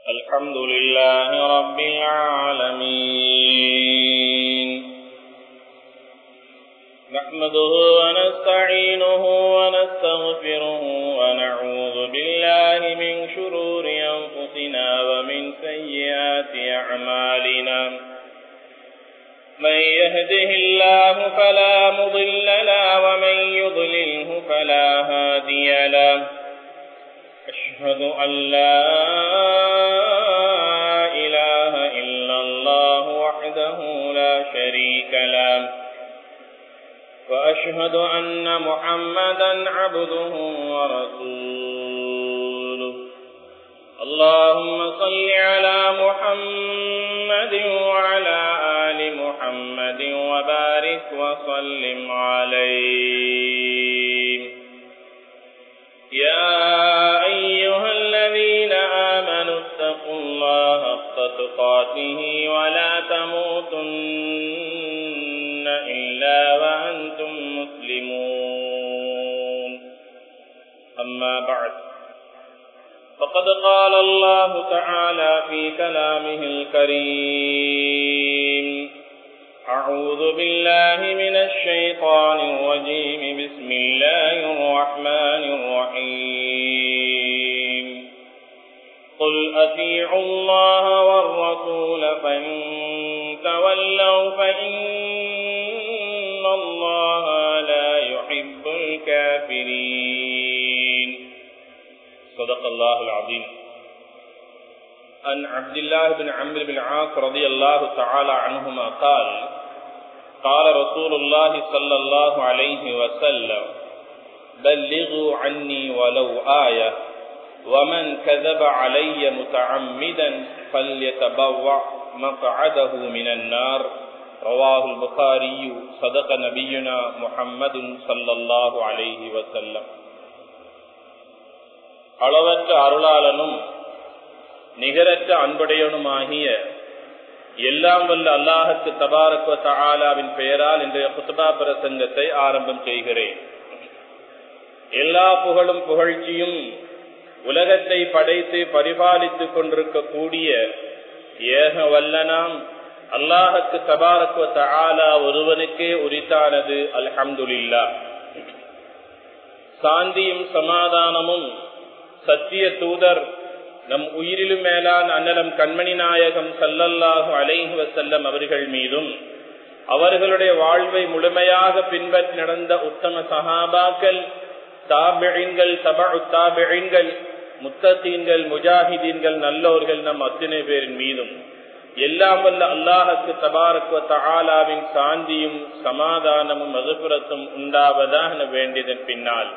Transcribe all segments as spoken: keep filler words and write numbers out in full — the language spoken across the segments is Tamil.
الحمد لله رب العالمين نحمده ونستعينه ونستغفره ونعوذ بالله من شرور أنفسنا ومن سيئات أعمالنا من يهده الله فلا مضل له ومن يضلله فلا هادي له أشهد أن لا إله إلا الله وحده لا شريك له وأشهد أن محمدا عبده ورسوله اللهم صل على محمد وعلى آل محمد وبارك وسلم عليه يا أيها الذين آمنوا اتقوا الله حق تقاته ولا تموتن إلا وأنتم مسلمون أما بعد فقد قال الله تعالى في كلامه الكريم أعوذ بالله من الشيطان الرجيم بسم الله الرحمن الرحيم قل أطيعوا الله والرسول فإن تولوا فإن الله لا يحب الكافرين صدق الله العظيم. عن عبد الله بن عمرو بن العاص رضي الله تعالى عنهما قال قال رسول الله صلى الله عليه وسلم بلغوا عني ولو آية ومن كذب علي متعمدا فليتبوأ مقعده من النار رواه البخاري صدق نبينا محمد صلى الله عليه وسلم. அளவற்ற அருளாளனும் நிகரற்ற அன்புடையனுமாகிய எல்லாம் வல்ல அல்லாஹ்வுக்கு தபாரக வ தஆலாவின் பெயரால் இன்றைய குத்பா பிரசங்கத்தை ஆரம்பம் செய்கிறேன். எல்லா புகழும் புகழ்ச்சியும் உலகத்தை படைத்து பரிபாலித்துக் கொண்டிருக்கக்கூடிய ஏக வல்லனாம் அல்லாஹ்வுக்கு தபாரக வ தஆலா ஒருவனுக்கே உரித்தானது. அல்ஹம்துலில்லாஹ். சாந்தியும் சமாதானமும் சத்திய தூதர் நம் உயிரிலும் மேலான அன்னலம் கண்மணி நாயகம் ஸல்லல்லாஹு அலைஹி வஸல்லம் அவர்கள் மீதும் அவர்களுடைய வாழ்வை முழுமையாக பின்பற்றி நடந்த உத்தம சஹாபாக்கள், தாபிஈன்கள், தபஉ தாபிஈன்கள், முத்தகீன்கள், முஜாஹிதீன்கள், நல்லோர்கள் நம் அத்தனை பேரின் மீதும் எல்லாம் வல்ல அல்லாஹ்வுக்கு தபாரக வ தஆலாவின் சாந்தியும் சமாதானமும் மக்ஃபிரத்தும் உண்டாவதாக வேண்டியதன் பின்னால்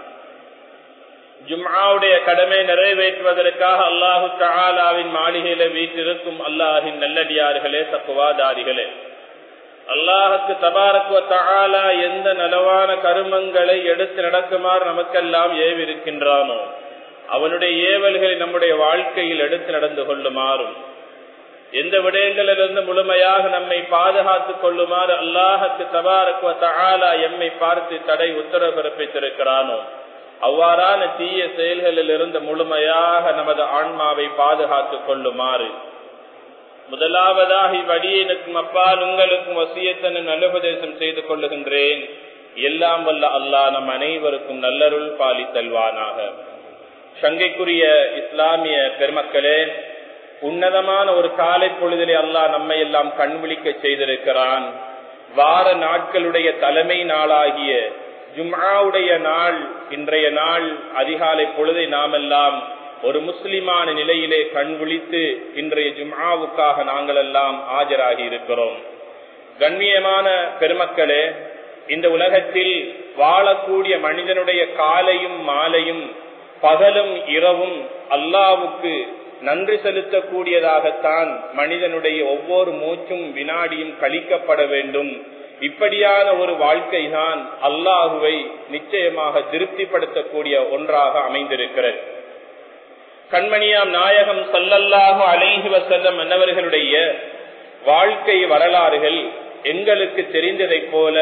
ஜும்ஆவுடைய கடமை நிறைவேற்றுவதற்காக அல்லாஹு தஆலாவின் மாளிகையில வீற்றிருக்கும் அல்லாஹின் நல்லடியார்களே, தக்வாதாரிகளே, அல்லாஹ்வுக்கு தபாரக வ தஆலா எந்த நலவான கருமங்களை எடுத்து நடக்குமாறு நமக்கெல்லாம் ஏவிருக்கின்றானோ அவனுடைய ஏவல்களை நம்முடைய வாழ்க்கையில் எடுத்து நடந்து கொள்ளுமாறும், எந்த விடயங்களிலிருந்து முழுமையாக நம்மை பாதுகாத்துக் கொள்ளுமாறு அல்லாஹ்வுக்கு தபாரக வ தஆலா எம்மை பார்த்து தடை உத்தரவு பிறப்பித்திருக்கிறானோ அவ்வாறான தீய செயல்களில் இருந்து முழுமையாக நமது ஆன்மாவை பாதுகாத்துக் கொள்ளுமாறு முதலாவதாக இவ்வடியினுக்கும் அப்பால் உங்களுக்கும் வசியத்தனும் நல்லுபதேசம் செய்து கொள்ளுகின்றேன். எல்லாம் வல்ல அல்லாஹ் நம் அனைவருக்கும் நல்லருள் பாலித்தல்வானாக. சங்கைக்குரிய இஸ்லாமிய பெருமக்களே, உன்னதமான ஒரு காலை பொழுதிலே அல்லாஹ் நம்மை எல்லாம் கண்விழிக்க செய்திருக்கிறான். வார நாட்களுடைய தலைமை நாளாகிய ஜும்ஆவுடைய நாள், இன்றைய நாள் அதிகாலை பொழுதை நாமெல்லாம் ஒரு முஸ்லிமான நிலையிலே கண் விழித்து இன்றைய ஜும்ஆவுக்காக நாங்கள் எல்லாம் ஆஜராகி இருக்கிறோம். கண்ணியமான பெருமக்களே, இந்த உலகத்தில் வாழக்கூடிய மனிதனுடைய காலையும் மாலையும் பகலும் இரவும் அல்லாஹ்வுக்கு நன்றி செலுத்தக்கூடியதாகத்தான் மனிதனுடைய ஒவ்வொரு மூச்சும் வினாடியும் கழிக்கப்பட வேண்டும். இப்படியான ஒரு வாழ்க்கை தான் அல்லாஹுவை நிச்சயமாக திருப்திப்படுத்தக்கூடிய ஒன்றாக அமைந்திருக்கிறது. கண்மணியாம் நாயகம் ஸல்லல்லாஹு அலைஹி வஸல்லம் அன்னவர்களுடைய வாழ்க்கை வரலாறுகள் எங்களுக்கு தெரிந்ததை போல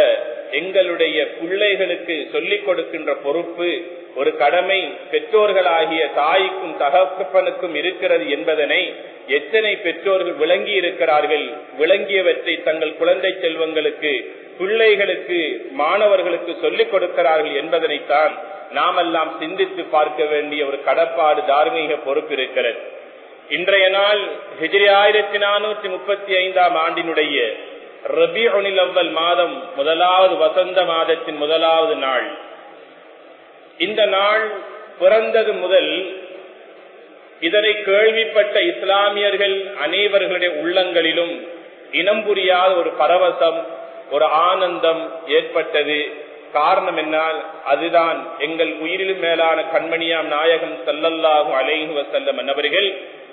எங்களுடைய பிள்ளைகளுக்கு சொல்லிக் கொடுக்கின்ற பொறுப்பு ஒரு கடமை பெற்றோர்களாகிய தாய்க்கும் தகப்பனுக்கும் இருக்கிறது என்பதனை எத்தனை பெற்றோர்கள் விளங்கி இருக்கிறார்கள், விளங்கியவற்றை தங்கள் குழந்தை செல்வங்களுக்கு, பிள்ளைகளுக்கு, மாணவர்களுக்கு சொல்லிக் கொடுக்கிறார்கள் என்பதனைத்தான் நாமெல்லாம் சிந்தித்து பார்க்க வேண்டிய ஒரு கடப்பாடு, தார்மீக பொறுப்பு இருக்கிறது. இன்றைய நாள் ஹிஜ்ரி ஆயிரத்தி நானூற்றி முப்பத்தி ஐந்தாம் ஆண்டினுடைய ரபீஉல் அவ்வல் மாதம் முதலாவது வசந்த மாதத்தின் முதலாவது நாள். இந்த நாள் பிறந்தது முதல் இதனை கேள்விப்பட்ட இஸ்லாமியர்கள் அனைவர்களுடைய உள்ளங்களிலும் இனம் புரியாத ஒரு பரவசம், ஒரு ஆனந்தம் ஏற்பட்டது. காரணம் என்னால் அதுதான் எங்கள் உயிரிலும் மேலான கண்மணியாம் நாயகம் ஸல்லல்லாஹு அலைஹி வஸல்லம் அன்னவர்கள்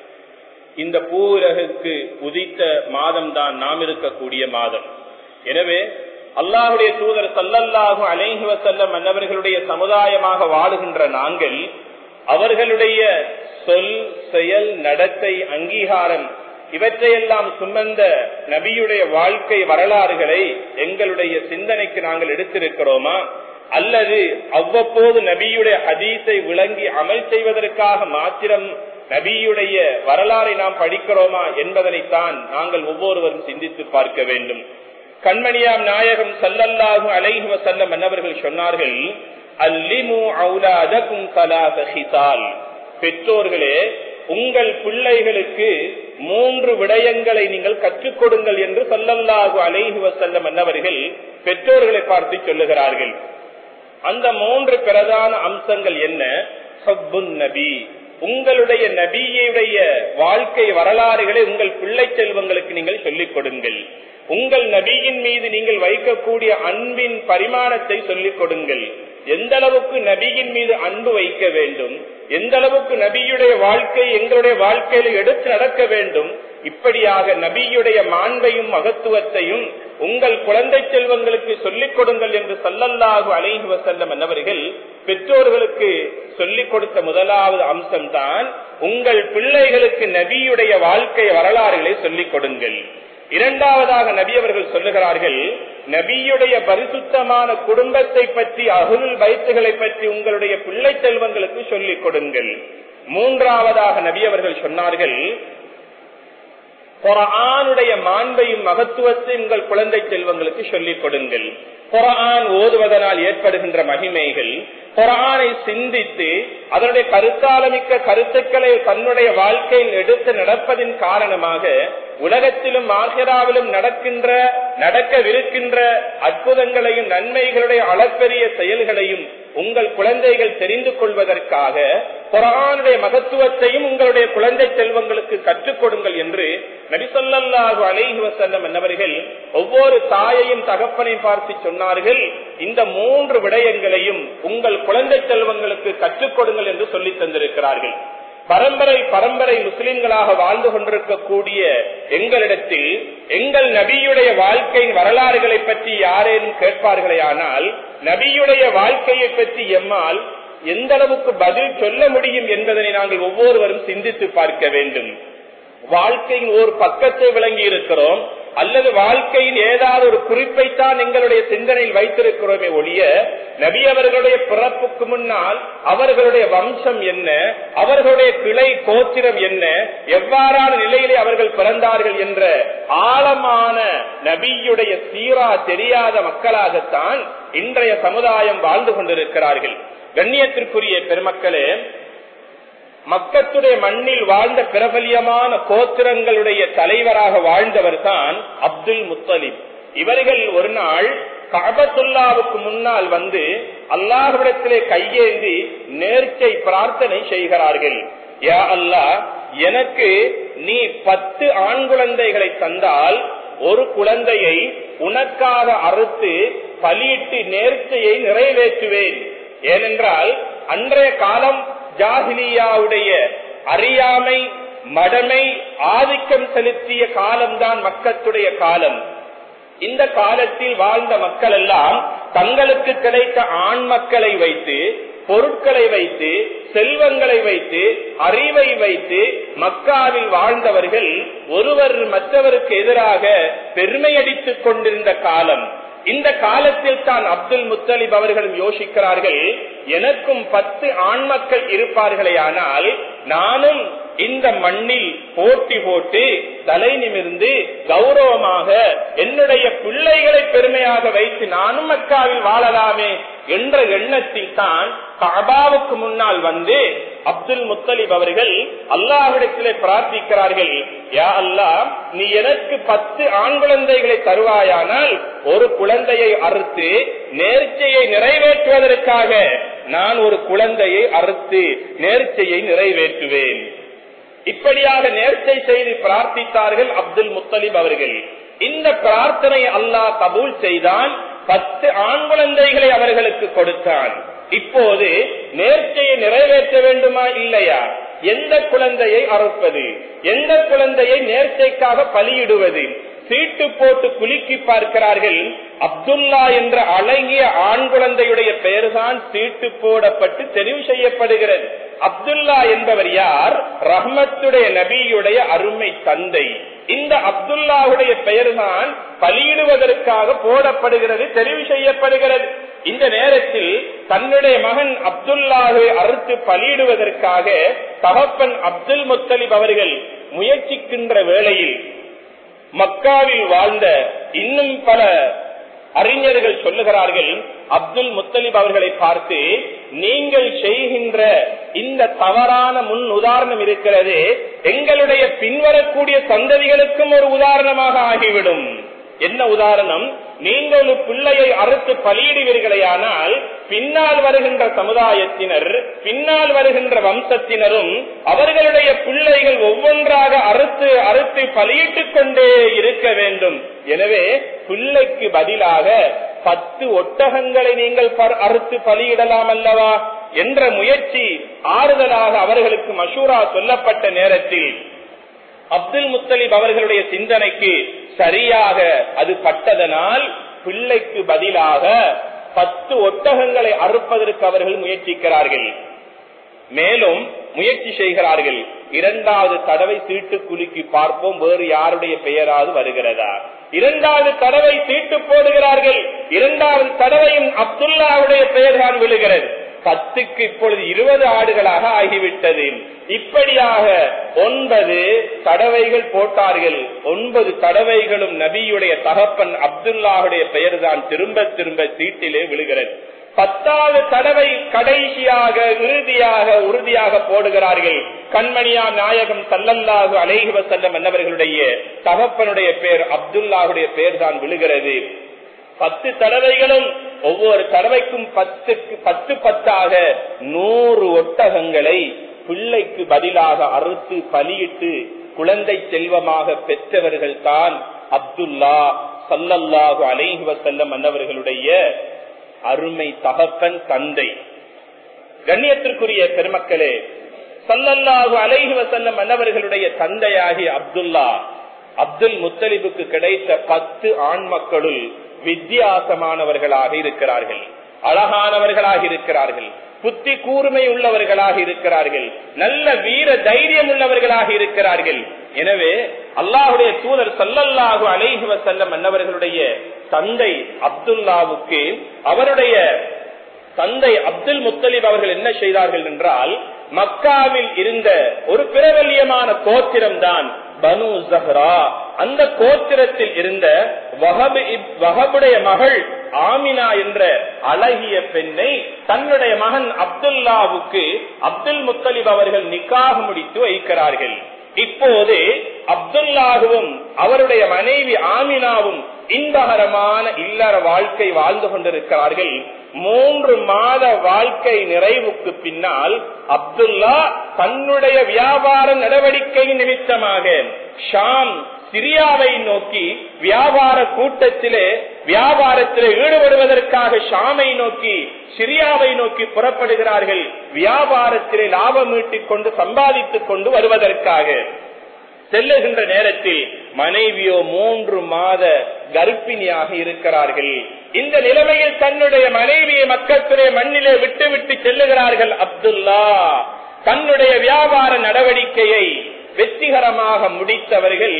இந்த பூவுலகுக்கு உதித்த மாதம் தான் நாம் இருக்கக்கூடிய மாதம். எனவே அல்லாஹுடைய தூதர் ஸல்லல்லாஹு அலைஹி வஸல்லம் அன்னவர்களுடைய சமுதாயமாக வாழுகின்ற நாங்கள் அவர்களுடைய சொல், செயல், நடத்தை, அங்கீகாரம் இவற்றையெல்லாம் சுமந்த நபியுடைய வாழ்க்கை வரலாறுகளை எங்களுடைய சிந்தனைக்கு நாங்கள் எடுத்திருக்கிறோமா, அல்லது அவ்வப்போது நபியுடைய ஹதீஸை விளங்கி அமல் செய்வதற்காக மாத்திரம் நபியுடைய வரலாறை நாம் படிக்கிறோமா என்பதனைத்தான் நாங்கள் ஒவ்வொருவரும் சிந்தித்து பார்க்க வேண்டும். கண்மணியாம் நாயகம் ஸல்லல்லாஹு அலைஹி வஸல்லம் அன்னவர்கள் சொன்னார்கள், அல்லிமு அவுலாதகும் ஸலாஸ ஹிசால். பெற்றோர்களே, உங்கள் பிள்ளைகளுக்கு மூன்று விடயங்களை நீங்கள் கற்றுக் கொடுங்கள் என்று ஸல்லல்லாஹு அலைஹி வஸல்லம் அன்னவர்கள் பெற்றோர்களை பார்த்து சொல்லுகிறார்கள். அந்த மூன்று பிரதான அம்சங்கள் என்ன? ஹப்புன் நபி, உங்களுடைய நபியுடைய வாழ்க்கை வரலாறுகளை உங்கள் பிள்ளை செல்வங்களுக்கு நீங்கள் சொல்லிக் கொடுங்கள். உங்கள் நபியின் மீது நீங்கள் வைக்கக்கூடிய அன்பின் பரிமாணத்தை சொல்லிக் கொடுங்கள். எந்த அளவுக்கு நபியின் மீது அன்பு வைக்க வேண்டும், எந்த அளவுக்கு நபியுடைய வாழ்க்கை எங்களுடைய வாழ்க்கையில எடுத்து நடக்க வேண்டும், இப்படியாக நபியுடைய மாண்பையும் மகத்துவத்தையும் உங்கள் குழந்தை செல்வங்களுக்கு சொல்லிக் கொடுங்கள் என்று ஸல்லல்லாஹு அலைஹி வஸல்லம் அன்னவர்கள் பெற்றோர்களுக்கு சொல்லிக் கொடுத்த முதலாவது அம்சம் தான் உங்கள் பிள்ளைகளுக்கு நபியுடைய வாழ்க்கை வரலாறுகளை சொல்லிக் கொடுங்கள். இரண்டாவதாக நபி அவர்கள் சொல்லுகிறார்கள், நபியுடைய பரிசுத்தமான குடும்பத்தை பற்றி, அஹ்லுல் பைத்துகளை பற்றி உங்களுடைய பிள்ளை செல்வங்களுக்கு சொல்லிக் கொடுங்கள். மூன்றாவதாக நபி அவர்கள் சொன்னார்கள், குர்ஆனுடைய மாண்பையும் மகத்துவத்தை உங்கள் குழந்தை செல்வங்களுக்கு சொல்லிக் கொடுங்கள். குர்ஆன் ஓதுவதனால் ஏற்படுகின்ற மகிமைகள், குர்ஆனை சிந்தித்து அதனுடைய கருத்தாளமிக்க கருத்துக்களை தன்னுடைய வாழ்க்கையில் எடுத்து நடப்பதின் காரணமாக உலகத்திலும் ஆகிராவிலும் நடக்கின்ற நடக்கவிருக்கின்ற அற்புதங்களையும் நன்மைகளுடைய அளப்பெரிய செயல்களையும் உங்கள் குழந்தைகள் தெரிந்து கொள்வதற்காக குர்ஆனுடைய மகத்துவத்தையும் உங்களுடைய குழந்தை செல்வங்களுக்கு கற்றுக் கொடுங்கள் என்று நபி ஸல்லல்லாஹு அலைஹி வஸல்லம் அன்னவர்கள் ஒவ்வொரு தாயையும் தகப்பனையும் பார்த்து சொன்னார்கள். இந்த மூன்று விடயங்களையும் உங்கள் குழந்தை செல்வங்களுக்கு கற்றுக் கொடுங்கள் என்று சொல்லி தந்திருக்கிறார்கள். பரம்பரை பரம்பரை முஸ்லிம்களாக வாழ்ந்து கொண்டிருக்கக்கூடிய எங்களிடத்தில் எங்கள் நபியுடைய வாழ்க்கையின் வரலாறுகளை பற்றி யாரேனும் கேட்பார்களே ஆனால் நபியுடைய வாழ்க்கையை பற்றி எம்மால் எந்த அளவுக்கு பதில் சொல்ல முடியும் என்பதனை நாங்கள் ஒவ்வொருவரும் சிந்தித்து பார்க்க வேண்டும். வாழ்க்கையின் ஒரு பக்கத்தை விளங்கி இருக்கிறோம், அல்லது வாழ்க்கையின் ஏதாவது ஒரு குறிப்பைத்தான் எங்களுடைய சிந்தனையில் வைத்திருக்கிறோமே ஒழிய நபி அவர்களுடைய பிறப்புக்கு முன்னால் அவர்களுடைய வம்சம் என்ன, அவர்களுடைய கிளை கோத்திரம் என்ன, எவ்வாறான நிலையிலே அவர்கள் பிறந்தார்கள் என்ற ஆழமான நபியுடைய சீரா தெரியாத மக்களாகத்தான் இன்றைய சமுதாயம் வாழ்ந்து கொண்டிருக்கிறார்கள். கண்ணியத்திற்குரிய பெருமக்களே, மக்கத்துடைய மண்ணில் வாழ்ந்த பிரபலியமான கோத்திரங்களுடைய தலைவராக வாழ்ந்தவர் தான் அப்துல் முத்தலிப். இவர்கள் ஒரு நாள் கஅபத்துல்லாவுக்கு முன்னால் வந்து அல்லாஹ்விடத்திலே கையேந்தி நேர்ச்சை பிரார்த்தனை செய்கிறார்கள். யா அல்லாஹ், எனக்கு நீ பத்து ஆண் குழந்தைகளை தந்தால் ஒரு குழந்தையை உனக்காக அறுத்து பலியிட்டு நேர்ச்சையை நிறைவேற்றுவேன். ஏனென்றால் அன்றைய காலம் ஜாஹிலியாவுடைய அறியாமை, மடமை ஆதிக்கம் செலுத்திய காலம்தான் மக்களுடைய காலம். இந்த காலத்தில் வாழ்ந்த மக்கள் எல்லாம் தங்களுக்கு கிடைத்த ஆண் மக்களை வைத்து, பொருட்களை வைத்து, செல்வங்களை வைத்து, அறிவை வைத்து மக்காவில் வாழ்ந்தவர்கள் ஒருவர் மற்றவருக்கு எதிராக பெருமையடித்துக் கொண்டிருந்த காலம். இந்த காலத்தில் தான் அப்துல் முத்தலிப் அவர்களும் யோசிக்கிறார்கள், எனக்கும் பத்து ஆண் மக்கள் இருப்பார்களே, ஆனால் நானும் இந்த மண்ணில் போட்டி போட்டு தலை நிமிர்ந்து கௌரவமாக என்னுடைய பிள்ளைகளை பெருமையாக வைத்து நானும் மக்காவில் வாழலாமே என்ற எண்ணத்தில் தான் கஅபாவுக்கு முன்னால் வந்து அப்துல் முத்தலிப் அவர்கள் அல்லாஹ்விடத்திலே பிரார்த்திக்கிறார்கள், யா அல்லாஹ், நீ எனக்கு பத்து ஆண் குழந்தைகளை தருவாயானால் ஒரு குழந்தையை அறுத்து நேர்ச்சையை நிறைவேற்றுவதற்காக நான் ஒரு குழந்தையை அறுத்து நேர்ச்சையை நிறைவேற்றுவேன். இப்படியாக நேர்ச்சை செய்து பிரார்த்தித்தார்கள் அப்துல் முத்தலிப் அவர்கள். இந்த பிரார்த்தனை அல்லாஹ் கபூல் செய்தான். பத்து ஆண் குழந்தைகளை அவர்களுக்கு கொடுத்தான். இப்போது நேர்ச்சையை நிறைவேற்ற வேண்டுமா இல்லையா? எந்த குழந்தையை அறுப்பது, எந்த குழந்தையை நேர்ச்சைக்காக பலியிடுவது? சீட்டு போட்டு குலுக்கி பார்க்கிறார்கள். அப்துல்லா என்ற அழகிய ஆண் குழந்தையுடைய பெயர்தான் சீட்டு போடப்பட்டு தெரிவு செய்யப்படுகிறது. அப்துல்லா என்பவர் யார்? ரஹ்மத்துடைய நபியுடைய அருமை தந்தை. இந்த அப்துல்லாவுடைய பெயர்தான் பலியிடுவதற்காக போடப்படுகிறது, தெரிவு செய்யப்படுகிறது. இந்த நேரத்தில் தன்னுடைய மகன் அப்துல்லாவை அறுத்து பலியிடுவதற்காக தகப்பன் அப்துல் முத்தலிப் அவர்கள் முயற்சிக்கின்ற வேளையில் மக்காவில் வாழ்ந்த இன்னும் பல அறிஞர்கள் சொல்லுகிறார்கள், அப்துல் முத்தலிப் அவர்களை பார்த்து, நீங்கள் செய்கின்ற இந்த தவறான முன் உதாரணம் இருக்கிறது, எங்களுடைய பின்வரக்கூடிய சந்ததிகளுக்கும் ஒரு உதாரணமாக ஆகிவிடும். என்ன உதாரணம்? நீங்கள் ஒரு பிள்ளையை அறுத்து பலியிடுவீர்களேயானால் பின்னால் வருகின்ற சமுதாயத்தினர், பின்னால் வருகின்ற வம்சத்தினரும் அவர்களுடைய பிள்ளைகள் ஒவ்வொன்றாக அறுத்து அறுத்து பலியிட்டுக் கொண்டே இருக்க வேண்டும். எனவே பிள்ளைக்கு பதிலாக பத்து ஒட்டகங்களை நீங்கள் அறுத்து பலியிடலாம் அல்லவா என்ற முயற்சி ஆறுதலாக அவர்களுக்கு மஷூரா சொல்லப்பட்ட நேரத்தில் அப்துல் முத்தலிப் அவர்களுடைய சிந்தனைக்கு சரியாக அது பட்டதனால் பிள்ளைக்கு பதிலாக பத்து ஒட்டகங்களை அறுப்பதற்கு அவர்கள் முயற்சிக்கிறார்கள். மேலும் முயற்சி செய்கிறார்கள். இரண்டாவது தடவை சீட்டு குலுக்கி பார்ப்போம், வேறு யாருடைய பெயராவது வருகிறதா. இரண்டாவது தடவை சீட்டு போடுகிறார்கள். இரண்டாவது தடவையும் அப்துல்லாவுடைய பெயர்தான் விழுகிறது. பத்துக்கு இப்பொழுது இருபது ஆடுகளாக ஆகிவிட்டது. இப்படியாக ஒன்பது தடவைகள் போட்டார்கள். ஒன்பது தடவைகளும் நபியுடைய தகப்பன் அப்துல்லாவுடைய பெயர் தான் திரும்ப திரும்ப சீட்டிலே விழுகிறது. பத்தாவது தடவை கடைசியாக இறுதியாக உறுதியாக போடுகிறார்கள். கண்மணியா நாயகம் ஸல்லல்லாஹு அலைஹி வஸல்லம் என்பவர்களுடைய தகப்பனுடைய பெயர் அப்துல்லாவுடைய பெயர் தான் விழுகிறது. பத்து தடவைகளும் ஒவ்வொரு தடவைக்கும் பத்துக்கு பத்து பத்தாக நூறு ஒட்டகங்களை பிள்ளைக்கு பதிலாக அறுத்து பலியிட்டு குழந்தை செல்வமாக பெற்றவர்கள் தான் அப்துல்லா ஸல்லல்லாஹு அலைஹி வஸல்லம் என்பவர்களுடைய அருமை தகப்பன் தந்தை. கண்ணியத்திற்குரிய பெருமக்களே, ஸல்லல்லாஹு அலைஹி வஸல்லம் என்பவர்களுடைய தந்தையாகிய அப்துல்லா அப்துல் முத்தலிபுக்கு கிடைத்த பத்து ஆண் மக்களுள் வித்தியாசமானவர்களாக இருக்கிறார்கள், அழகானவர்களாக இருக்கிறார்கள், புத்தி கூர்மை உள்ளவர்களாக இருக்கிறார்கள், நல்ல வீர தைரியம் உள்ளவர்களாக இருக்கிறார்கள். எனவே அல்லாஹுடைய தூதர் ஸல்லல்லாஹு அலைஹி வஸல்லம் என்பவர்களுடைய தந்தை அப்துல்லாவுக்கு அவருடைய தந்தை அப்துல் முத்தலிப் அவர்கள் என்ன செய்தார்கள் என்றால், மக்காவில் இருந்த ஒரு பிரபல்யமான கோத்திரம் தான் பனு ஸஹ்ரா. அந்த கோத்திரத்தில் இருந்த வஹப் வஹபுடைய மகள் ஆமினா என்ற அழகிய பெண்ணை தன்னுடைய மகன் அப்துல்லாவுக்கு அப்துல் முத்தலிப் அவர்கள் நிக்காஹ் முடித்து வைக்கிறார்கள். இப்போது அப்துல்லாவும் அவருடைய மனைவி ஆமினாவும் இன்பகரமான இல்லற வாழ்க்கை வாழ்ந்து கொண்டிருக்கிறார்கள். மூன்று மாத வாழ்க்கை நிறைவுக்கு பின்னால் அப்துல்லா தன்னுடைய வியாபார நடவடிக்கை நிமித்தமாக ஷாம் சிரியாவை நோக்கி வியாபார கூட்டத்திலே வியாபாரத்திலே ஈடுபடுவதற்காக ஷாமை நோக்கி சிரியாவை நோக்கி புறப்படுகிறார்கள். வியாபாரத்திலே லாபம் ஈட்டிக் கொண்டு சம்பாதித்துக் கொண்டு வருவதற்காக செல்லுகின்ற நேரத்தில் மனைவியோ மூன்று மாத கர்ப்பிணியாக இருக்கிறார்கள். இந்த நிலைமையில் தன்னுடைய மனைவியை மக்களுடைய மண்ணிலே விட்டு விட்டு செல்லுகிறார்கள். அப்துல்லா தன்னுடைய வியாபார நடவடிக்கையை வெற்றிகரமாக முடித்தவர்கள்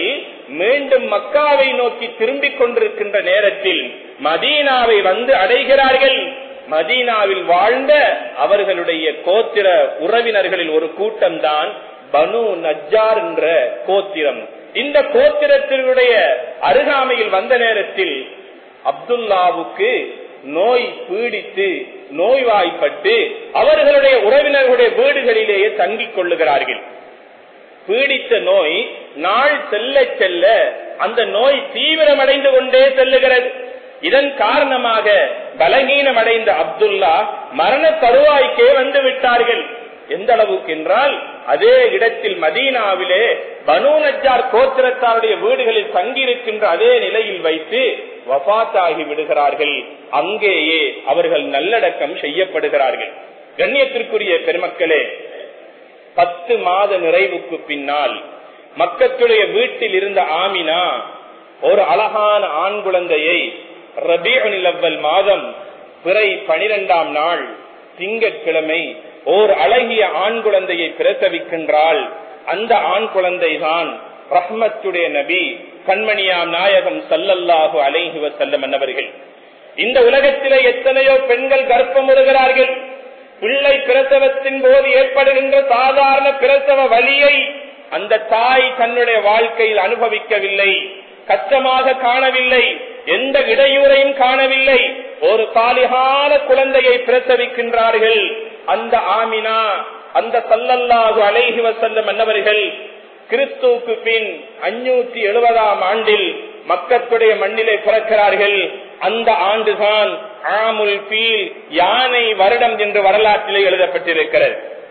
மீண்டும் மக்காவை நோக்கி திரும்பிக் கொண்டிருக்கின்ற நேரத்தில் மதீனாவை வந்து அடைகிறார்கள். மதீனாவில் வாழ்ந்த அவர்களுடைய கோத்திர உறவினர்களில் ஒரு கூட்டம் தான் பனு நஜ்ஜார் என்ற கோத்திரம். இந்த கோத்திரத்தினுடைய அருகாமையில் வந்த நேரத்தில் அப்துல்லாவுக்கு நோய் பீடித்து நோய்வாய்ப்பட்டு அவர்களுடைய உறவினர்களுடைய வீடுகளிலேயே தங்கிக் கொள்ளுகிறார்கள். பீடித்த நோய் நாள் செல்ல செல்ல அந்த நோய் தீவிரமடைந்து கொண்டே செல்லுகிறது. இதன் காரணமாக பலகீனம் அடைந்த அப்துல்லா மரண தருவாய்க்கே வந்து விட்டார்கள். எந்த அளவுக்கு என்றால் அதே இடத்தில் மதீனாவிலே பனு நஜ்ஜார் கோத்திரத்தாருடைய வீடுகளில் தங்கியிருக்கின்ற அதே நிலையில் வைத்து வஃபாத்தாகி விடுகிறார்கள். அங்கேயே அவர்கள் நல்லடக்கம் செய்யப்படுகிறார்கள். கண்ணியத்திற்குரிய பெருமக்களே, பத்து மாத நிறைவுக்கு பின்னால் மக்களுடைய வீட்டில் இருந்த ஆமினா ஒரு அழகான ஆண் குழந்தையை ரபீஉல் அவ்வல் மாதம் பிறை பனிரெண்டாம் நாள் திங்கட்கிழமை ஓர் அழகிய ஆண் குழந்தையை பிரசவிக்கின்றாள். அந்த ஆண் குழந்தை தான் ரஹ்மத்துடைய நபி கண்மணியாம் நாயகம் ஸல்லல்லாஹு அலைஹி வஸல்லம் என்பவர்கள். இந்த உலகத்திலே எத்தனையோ பெண்கள் கர்ப்பமுறுகிறார்கள். பிள்ளை பிரசவத்தின் போது ஏற்படுகின்ற சாதாரண பிரசவ வலியை அந்த தாய் தன்னுடைய வாழ்க்கையில் அனுபவிக்கவில்லை, கஷ்டமாக காணவில்லை, எந்த இடையூறையும் காணவில்லை. ஒரு சாலிஹான குழந்தையை பிரசவிக்கின்றார்கள். அந்த ஆமினா, அந்த ஸல்லல்லாஹு அலைஹி வஸல்லம் என்பவர்கள் கிறிஸ்துவுக்கு பின் அஞ்சூத்தி எழுபதாம் ஆண்டில் மக்களுடைய மண்ணிலே பிறக்கிறார்கள். அந்த ஆண்டுதான் ஆமுல் பீல், யானை வருடம் என்று வரலாற்றிலே எழுதப்பட்டிருக்கிறது.